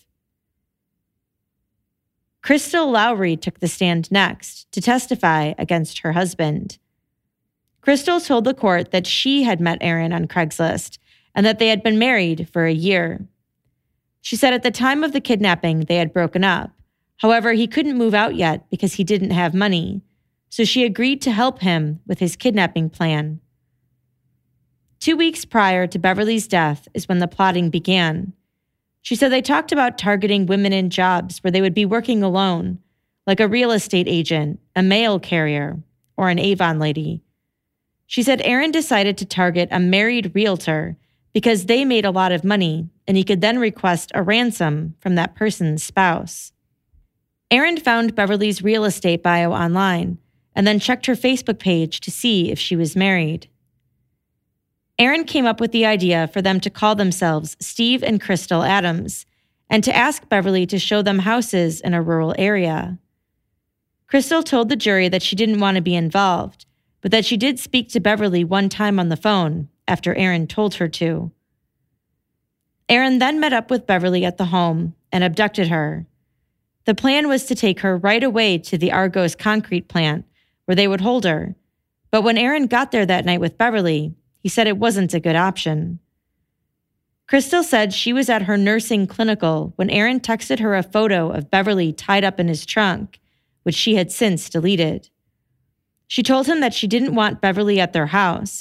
Crystal Lowry took the stand next to testify against her husband. Crystal told the court that she had met Aaron on Craigslist and that they had been married for a year. She said at the time of the kidnapping, they had broken up. However, he couldn't move out yet because he didn't have money, so she agreed to help him with his kidnapping plan. 2 weeks prior to Beverly's death is when the plotting began. She said they talked about targeting women in jobs where they would be working alone, like a real estate agent, a mail carrier, or an Avon lady. She said Aaron decided to target a married realtor because they made a lot of money and he could then request a ransom from that person's spouse. Aaron found Beverly's real estate bio online and then checked her Facebook page to see if she was married. Aaron came up with the idea for them to call themselves Steve and Crystal Adams and to ask Beverly to show them houses in a rural area. Crystal told the jury that she didn't want to be involved, but that she did speak to Beverly one time on the phone after Aaron told her to. Aaron then met up with Beverly at the home and abducted her. The plan was to take her right away to the Argos concrete plant, where they would hold her. But when Aaron got there that night with Beverly, he said it wasn't a good option. Crystal said she was at her nursing clinical when Aaron texted her a photo of Beverly tied up in his trunk, which she had since deleted. She told him that she didn't want Beverly at their house,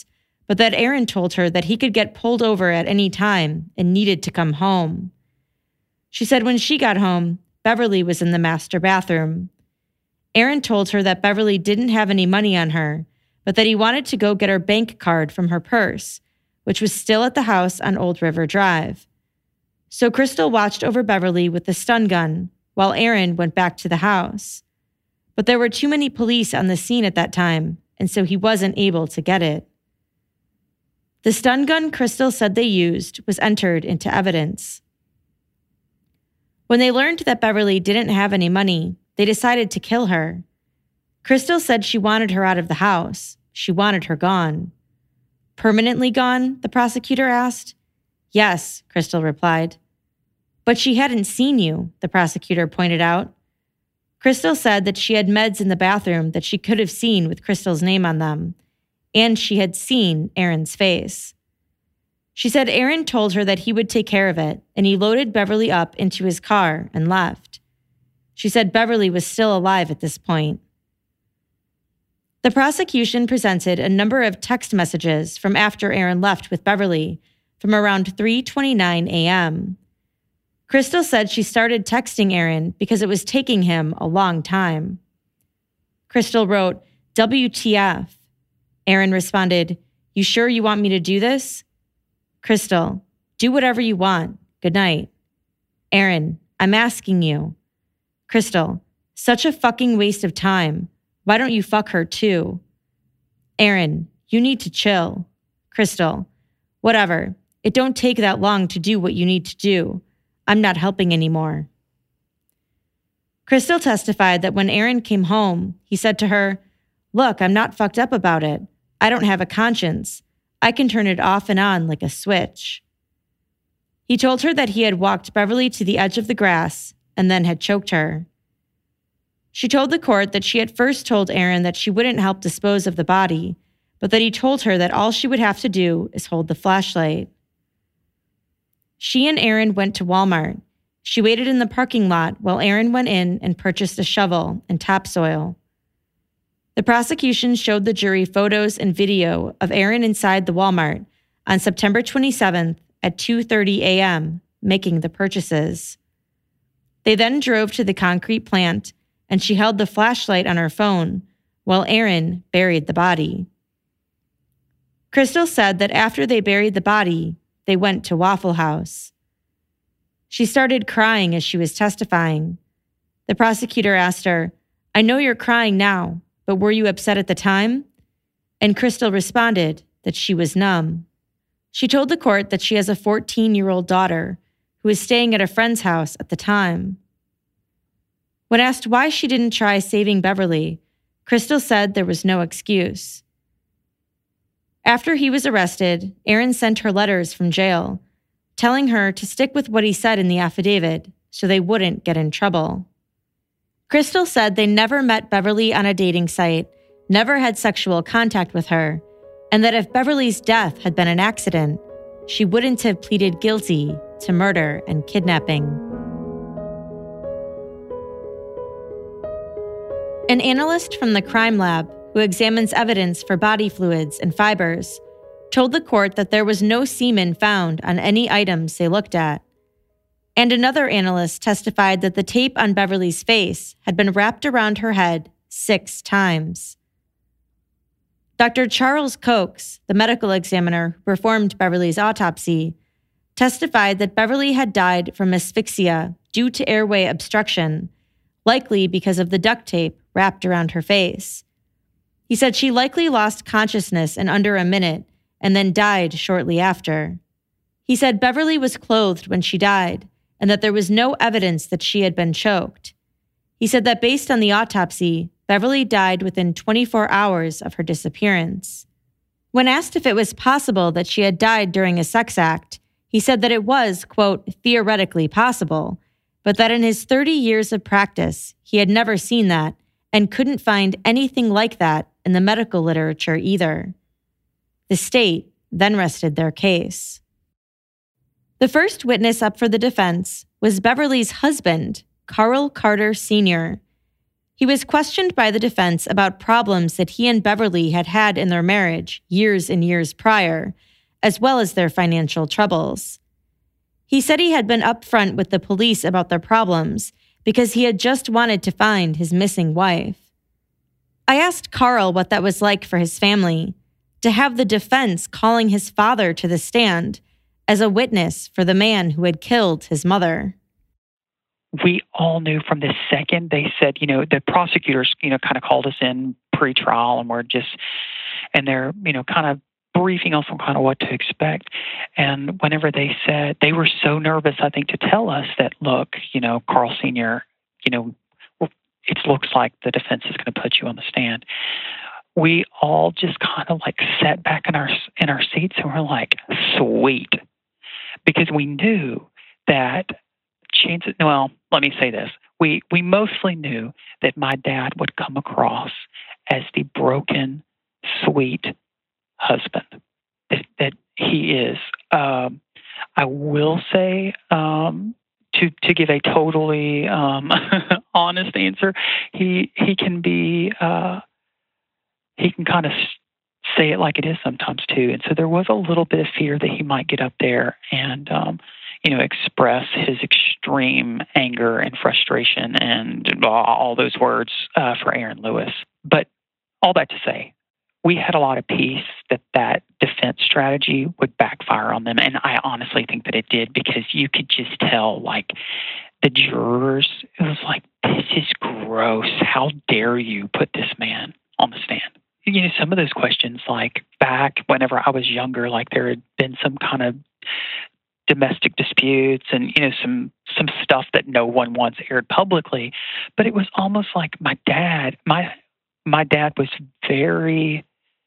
but that Aaron told her that he could get pulled over at any time and needed to come home. She said when she got home, Beverly was in the master bathroom. Aaron told her that Beverly didn't have any money on her, but that he wanted to go get her bank card from her purse, which was still at the house on Old River Drive. So Crystal watched over Beverly with the stun gun while Aaron went back to the house. But there were too many police on the scene at that time, and so he wasn't able to get it. The stun gun Crystal said they used was entered into evidence. When they learned that Beverly didn't have any money, they decided to kill her. Crystal said she wanted her out of the house. She wanted her gone. Permanently gone? The prosecutor asked. Yes, Crystal replied. But she hadn't seen you, the prosecutor pointed out. Crystal said that she had meds in the bathroom that she could have seen with Crystal's name on them, and she had seen Aaron's face. She said Aaron told her that he would take care of it, and he loaded Beverly up into his car and left. She said Beverly was still alive at this point. The prosecution presented a number of text messages from after Aaron left with Beverly from around 3:29 a.m. Crystal said she started texting Aaron because it was taking him a long time. Crystal wrote, WTF. Aaron responded, You sure you want me to do this? Crystal, do whatever you want. Good night. Aaron, I'm asking you. Crystal, such a fucking waste of time. Why don't you fuck her too? Aaron, you need to chill. Crystal, whatever. It don't take that long to do what you need to do. I'm not helping anymore. Crystal testified that when Aaron came home, he said to her, Look, I'm not fucked up about it. I don't have a conscience. I can turn it off and on like a switch. He told her that he had walked Beverly to the edge of the grass and then had choked her. She told the court that she had first told Aaron that she wouldn't help dispose of the body, but that he told her that all she would have to do is hold the flashlight. She and Aaron went to Walmart. She waited in the parking lot while Aaron went in and purchased a shovel and topsoil. The prosecution showed the jury photos and video of Aaron inside the Walmart on September 27th at 2:30 a.m., making the purchases. They then drove to the concrete plant, and she held the flashlight on her phone while Aaron buried the body. Crystal said that after they buried the body, they went to Waffle House. She started crying as she was testifying. The prosecutor asked her, I know you're crying now, but were you upset at the time? And Crystal responded that she was numb. She told the court that she has a 14-year-old daughter who was staying at a friend's house at the time. When asked why she didn't try saving Beverly, Crystal said there was no excuse. After he was arrested, Aaron sent her letters from jail, telling her to stick with what he said in the affidavit so they wouldn't get in trouble. Crystal said they never met Beverly on a dating site, never had sexual contact with her, and that if Beverly's death had been an accident, she wouldn't have pleaded guilty to murder and kidnapping. An analyst from the crime lab, who examines evidence for body fluids and fibers, told the court that there was no semen found on any items they looked at. And another analyst testified that the tape on Beverly's face had been wrapped around her head 6 times. Dr. Charles Cokes, the medical examiner who performed Beverly's autopsy, testified that Beverly had died from asphyxia due to airway obstruction, likely because of the duct tape wrapped around her face. He said she likely lost consciousness in under a minute and then died shortly after. He said Beverly was clothed when she died and that there was no evidence that she had been choked. He said that based on the autopsy, Beverly died within 24 hours of her disappearance. When asked if it was possible that she had died during a sex act, he said that it was, quote, theoretically possible, but that in his 30 years of practice, he had never seen that and couldn't find anything like that in the medical literature either. The state then rested their case. The first witness up for the defense was Beverly's husband, Carl Carter Sr. He was questioned by the defense about problems that he and Beverly had had in their marriage years and years prior, as well as their financial troubles. He said he had been upfront with the police about their problems because he had just wanted to find his missing wife. I asked Carl what that was like for his family, to have the defense calling his father to the stand as a witness for the man who had killed his mother. We all knew from the second they said, the prosecutors, kind of called us in pre-trial and they're, kind of briefing us on kind of what to expect. And whenever they said, they were so nervous, I think, to tell us that, look, Carl Sr., it looks like the defense is going to put you on the stand. We all just kind of like sat back in our seats and we're like, sweet. Because we knew that chances, well, let me say this. We mostly knew that my dad would come across as the broken, sweet husband that he is. I will say, to give a totally honest answer, he can be he can kind of say it like it is sometimes too. And so there was a little bit of fear that he might get up there and express his extreme anger and frustration and all those words for Aaron Lewis. But all that to say, we had a lot of peace that defense strategy would backfire on them. And I honestly think that it did, because you could just tell, like, the jurors, it was like, this is gross. How dare you put this man on the stand? Some of those questions, like back whenever I was younger, like there had been some kind of domestic disputes and, some stuff that no one once aired publicly. But it was almost like my dad was very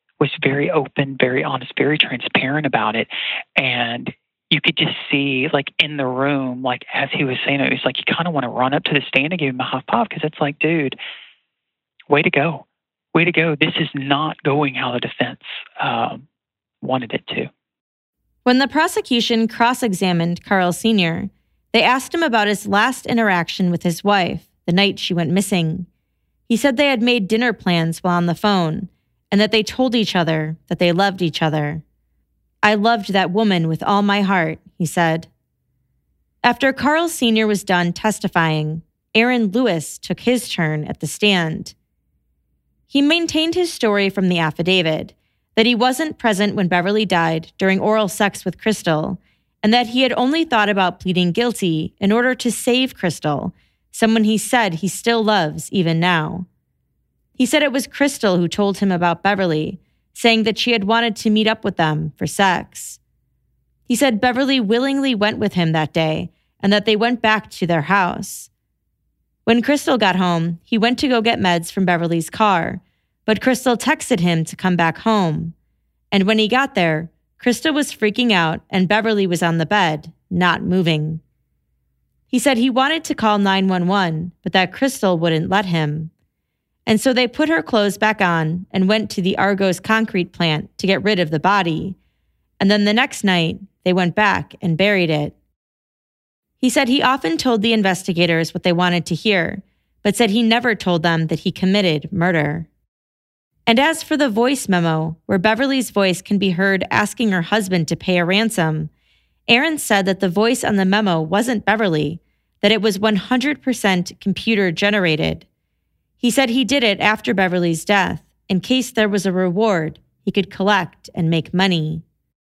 open, very honest, very transparent about it. And you could just see, like, in the room, like, as he was saying it was like, you kind of want to run up to the stand and give him a high five, because it's like, dude, way to go. Way to go. This is not going how the defense wanted it to. When the prosecution cross-examined Carl Sr., they asked him about his last interaction with his wife the night she went missing. He said they had made dinner plans while on the phone, and that they told each other that they loved each other. I loved that woman with all my heart, he said. After Carl Sr. was done testifying, Aaron Lewis took his turn at the stand. He maintained his story from the affidavit, that he wasn't present when Beverly died during oral sex with Crystal, and that he had only thought about pleading guilty in order to save Crystal, someone he said he still loves even now. He said it was Crystal who told him about Beverly, saying that she had wanted to meet up with them for sex. He said Beverly willingly went with him that day and that they went back to their house. When Crystal got home, he went to go get meds from Beverly's car, but Crystal texted him to come back home. And when he got there, Crystal was freaking out and Beverly was on the bed, not moving. He said he wanted to call 911, but that Crystal wouldn't let him. And so they put her clothes back on and went to the Argos concrete plant to get rid of the body. And then the next night, they went back and buried it. He said he often told the investigators what they wanted to hear, but said he never told them that he committed murder. And as for the voice memo, where Beverly's voice can be heard asking her husband to pay a ransom, Aaron said that the voice on the memo wasn't Beverly, that it was 100% computer generated. He said he did it after Beverly's death, in case there was a reward he could collect and make money.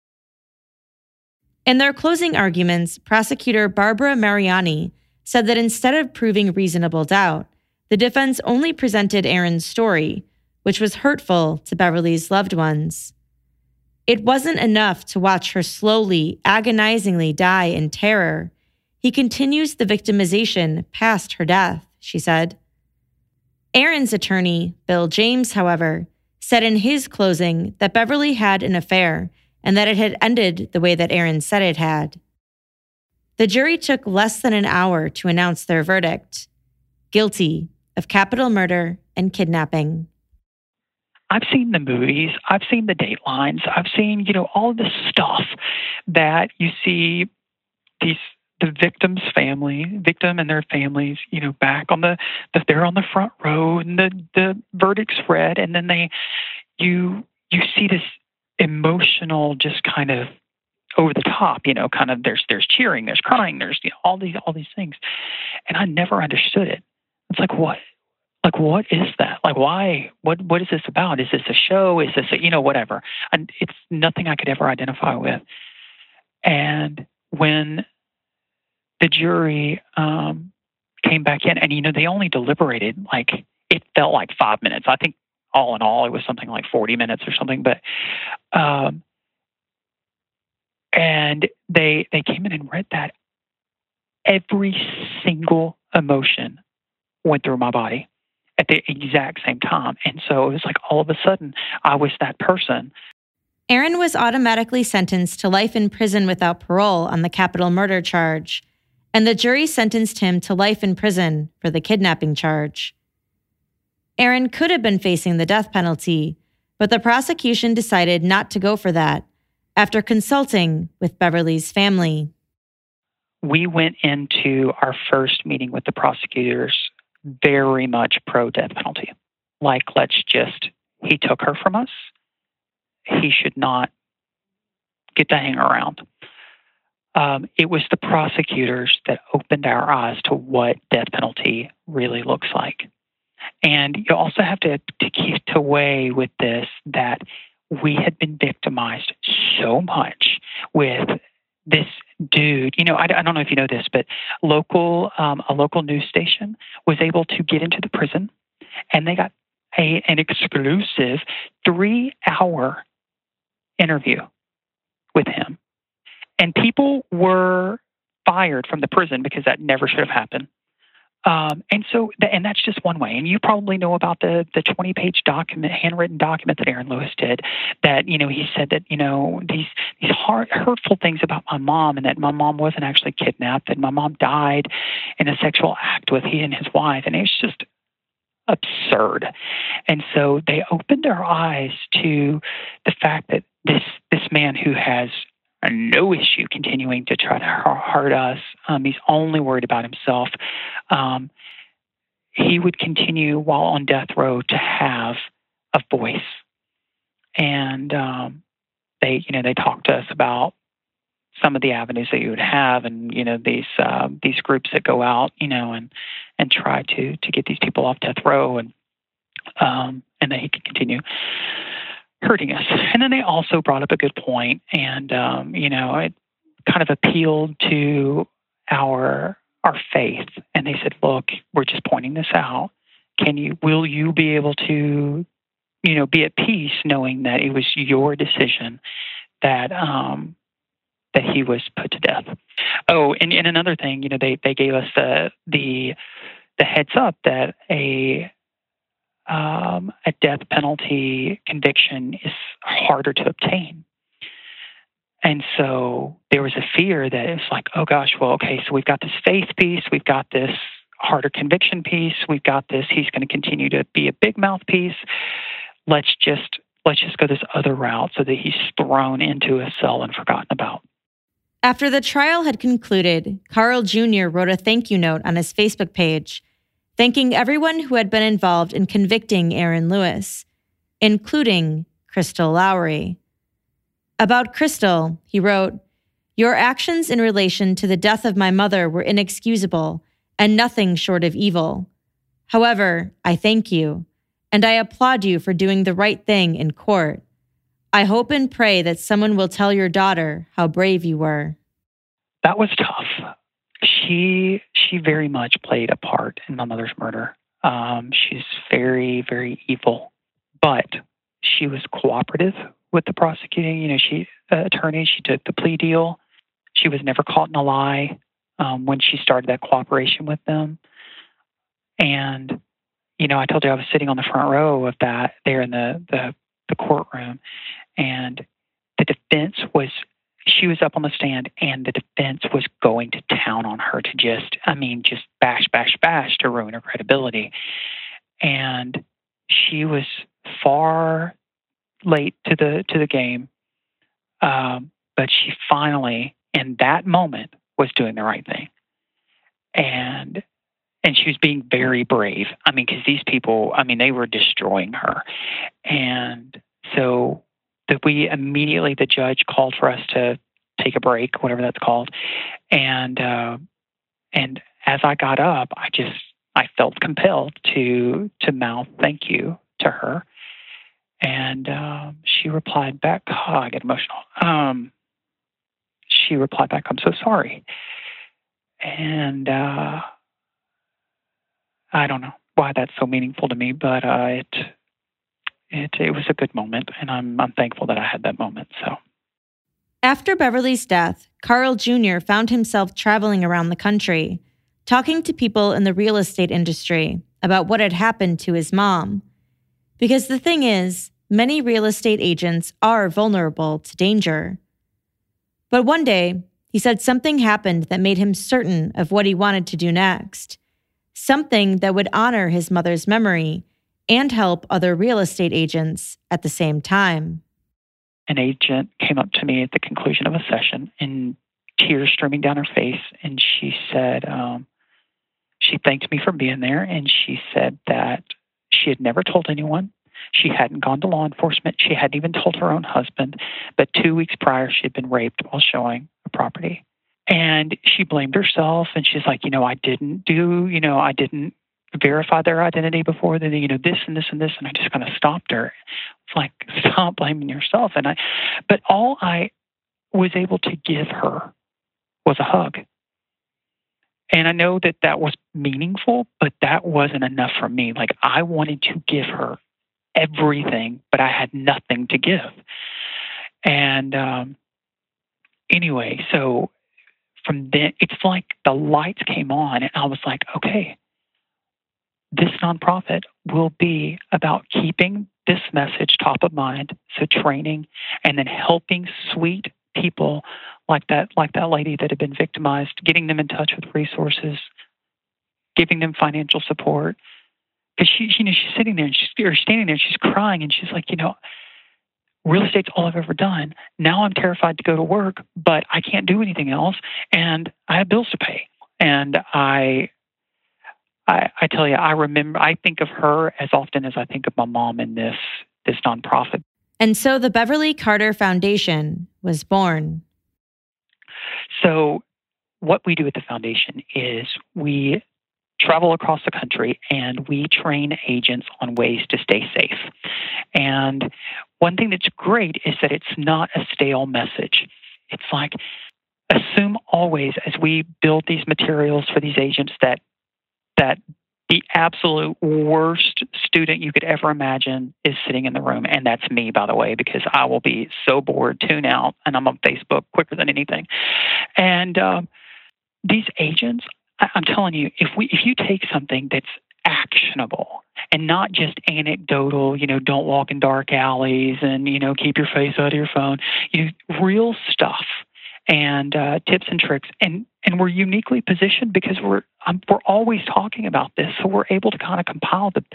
In their closing arguments, prosecutor Barbara Mariani said that instead of proving reasonable doubt, the defense only presented Aaron's story, which was hurtful to Beverly's loved ones. It wasn't enough to watch her slowly, agonizingly die in terror. He continues the victimization past her death, she said. Aaron's attorney, Bill James, however, said in his closing that Beverly had an affair and that it had ended the way that Aaron said it had. The jury took less than an hour to announce their verdict: guilty of capital murder and kidnapping. I've seen the movies, I've seen the Datelines, I've seen, all of this stuff that you see these the victim and their families, back on they're on the front row, and the verdict's read, and then you see this emotional, just kind of over the top, kind of there's cheering, there's crying, there's all these things, and I never understood it. It's like, what? Like, what is that? Like, why? What is this about? Is this a show? Is this whatever? And it's nothing I could ever identify with. And when the jury came back in, and they only deliberated, like, it felt like 5 minutes. I think all in all, it was something like 40 minutes or something. But and they came in and read that. Every single emotion went through my body at the exact same time. And so it was like all of a sudden I was that person. Aaron was automatically sentenced to life in prison without parole on the capital murder charge, and the jury sentenced him to life in prison for the kidnapping charge. Aaron could have been facing the death penalty, but the prosecution decided not to go for that after consulting with Beverly's family. We went into our first meeting with the prosecutors very much pro-death penalty. Like, he took her from us. He should not get to hang around. It was the prosecutors that opened our eyes to what death penalty really looks like. And you also have to keep away with this, that we had been victimized so much with this dude. I don't know if you know this, but a local news station was able to get into the prison, and they got an exclusive 3-hour interview with him. And people were fired from the prison because that never should have happened. And that's just one way. And you probably know about the 20-page document, handwritten document that Aaron Lewis did, that, he said that, these hurtful things about my mom, and that my mom wasn't actually kidnapped, that my mom died in a sexual act with he and his wife. And it's just absurd. And so they opened their eyes to the fact that this man who has no issue continuing to try to hurt us, he's only worried about himself, he would continue while on death row to have a voice. And they talked to us about some of the avenues that you would have, and these groups that go out, and try to get these people off death row, and that he could continue hurting us. And then they also brought up a good point, and it kind of appealed to our faith. And they said, "Look, we're just pointing this out. Will you be able to, be at peace knowing that it was your decision that he was put to death?" Oh, and another thing, they gave us the heads up that a death penalty conviction is harder to obtain. And so there was a fear that it's like, oh gosh, well, okay, so we've got this faith piece, we've got this harder conviction piece, we've got this, he's going to continue to be a big mouthpiece. Let's just go this other route so that he's thrown into a cell and forgotten about. After the trial had concluded, Carl Jr. wrote a thank you note on his Facebook page, thanking everyone who had been involved in convicting Aaron Lewis, including Crystal Lowry. About Crystal, he wrote, "Your actions in relation to the death of my mother were inexcusable and nothing short of evil. However, I thank you, and I applaud you for doing the right thing in court. I hope and pray that someone will tell your daughter how brave you were." That was tough. She very much played a part in my mother's murder. She's very, very evil, but she was cooperative with the prosecuting attorney. She took the plea deal. She was never caught in a lie when she started that cooperation with them. And I told you I was sitting on the front row of that there in the courtroom, and the defense was. She was up on the stand, and the defense was going to town on her to just bash to ruin her credibility. And she was far late to the game, but she finally, in that moment, was doing the right thing. And she was being very brave. I mean, because these people, I mean, they were destroying her. And so the judge called for us to take a break, whatever that's called. And as I got up, I felt compelled to mouth thank you to her. And she replied back, I get emotional. She replied back, I'm so sorry. And I don't know why that's so meaningful to me, but it was a good moment, and I'm thankful that I had that moment. So, after Beverly's death, Carl Jr. found himself traveling around the country, talking to people in the real estate industry about what had happened to his mom. Because the thing is, many real estate agents are vulnerable to danger. But one day, he said something happened that made him certain of what he wanted to do next. Something that would honor his mother's memory and help other real estate agents at the same time. An agent came up to me at the conclusion of a session, and tears streaming down her face, and she said, she thanked me for being there, and she said that she had never told anyone. She hadn't gone to law enforcement. She hadn't even told her own husband. But 2 weeks prior, she had been raped while showing a property. And she blamed herself, and she's like, I didn't verify their identity before, then, this and this and this. And I just kind of stopped her. It's like, stop blaming yourself. But all I was able to give her was a hug. And I know that was meaningful, but that wasn't enough for me. Like, I wanted to give her everything, but I had nothing to give. And anyway, so from then, it's like the lights came on, and I was like, okay, this nonprofit will be about keeping this message top of mind, so training, and then helping sweet people like that lady that had been victimized, getting them in touch with resources, giving them financial support. Because she's sitting there and she's standing there and she's crying, and she's like, real estate's all I've ever done. Now I'm terrified to go to work, but I can't do anything else, and I have bills to pay. And I tell you, I think of her as often as I think of my mom in this nonprofit. And so the Beverly Carter Foundation was born. So what we do at the foundation is we travel across the country and we train agents on ways to stay safe. And one thing that's great is that it's not a stale message. It's like, assume always as we build these materials for these agents that the absolute worst student you could ever imagine is sitting in the room. And that's me, by the way, because I will be so bored, tune out, and I'm on Facebook quicker than anything. And these agents, I'm telling you, if you take something that's actionable and not just anecdotal, don't walk in dark alleys and, keep your face out of your phone, real stuff and tips and tricks. And we're uniquely positioned because we're always talking about this. So we're able to kind of compile the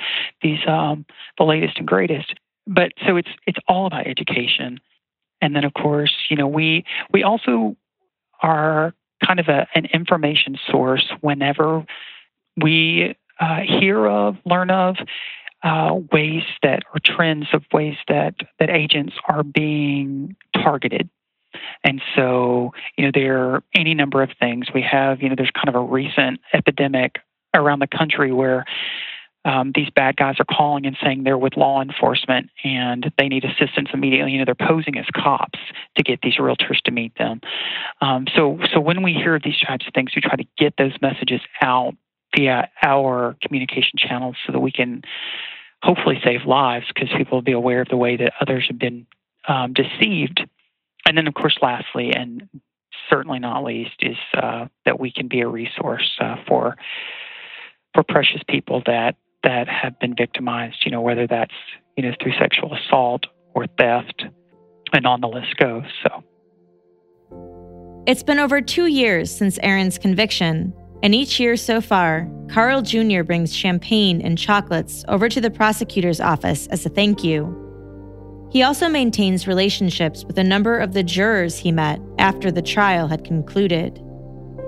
latest and greatest. But so it's all about education. And then, of course, we also are kind of an information source whenever we learn of ways that, or trends of ways that agents are being targeted. And so, there are any number of things. We have, there's kind of a recent epidemic around the country where these bad guys are calling and saying they're with law enforcement and they need assistance immediately. They're posing as cops to get these realtors to meet them. So when we hear these types of things, we try to get those messages out via our communication channels so that we can hopefully save lives, because people will be aware of the way that others have been deceived. And then, of course, lastly, and certainly not least, is that we can be a resource for precious people that have been victimized, whether that's, through sexual assault or theft, and on the list goes. So it's been over 2 years since Aaron's conviction, and each year so far, Carl Jr. brings champagne and chocolates over to the prosecutor's office as a thank you. He also maintains relationships with a number of the jurors he met after the trial had concluded.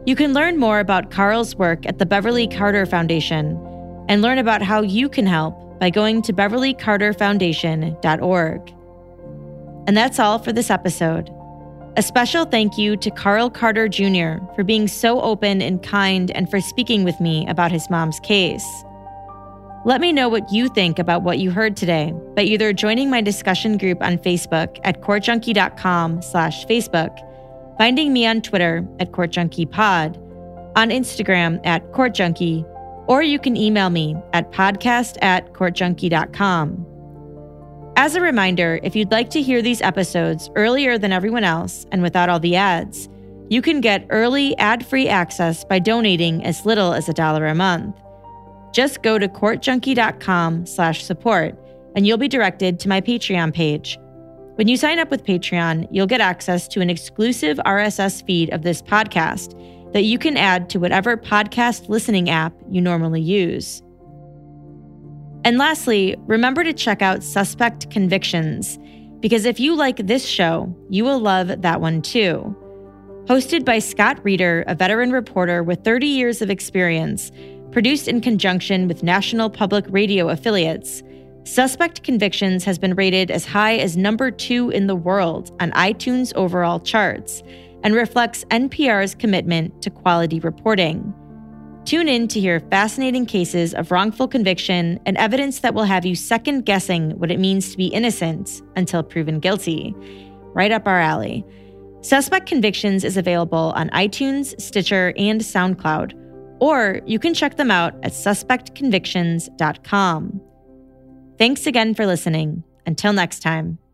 You can learn more about Carl's work at the Beverly Carter Foundation and learn about how you can help by going to beverlycarterfoundation.org. And that's all for this episode. A special thank you to Carl Carter Jr. for being so open and kind and for speaking with me about his mom's case. Let me know what you think about what you heard today by either joining my discussion group on Facebook at courtjunkie.com/Facebook, finding me on Twitter at courtjunkiepod, on Instagram at courtjunkie, or you can email me at podcast@courtjunkie.com. As a reminder, if you'd like to hear these episodes earlier than everyone else and without all the ads, you can get early ad-free access by donating as little as $1 a month. Just go to courtjunkie.com/support and you'll be directed to my Patreon page. When you sign up with Patreon, you'll get access to an exclusive RSS feed of this podcast that you can add to whatever podcast listening app you normally use. And lastly, remember to check out Suspect Convictions, because if you like this show, you will love that one too. Hosted by Scott Reeder, a veteran reporter with 30 years of experience, produced in conjunction with National Public Radio affiliates, Suspect Convictions has been rated as high as number 2 in the world on iTunes overall charts and reflects NPR's commitment to quality reporting. Tune in to hear fascinating cases of wrongful conviction and evidence that will have you second-guessing what it means to be innocent until proven guilty. Right up our alley. Suspect Convictions is available on iTunes, Stitcher, and SoundCloud, or you can check them out at suspectconvictions.com. Thanks again for listening. Until next time.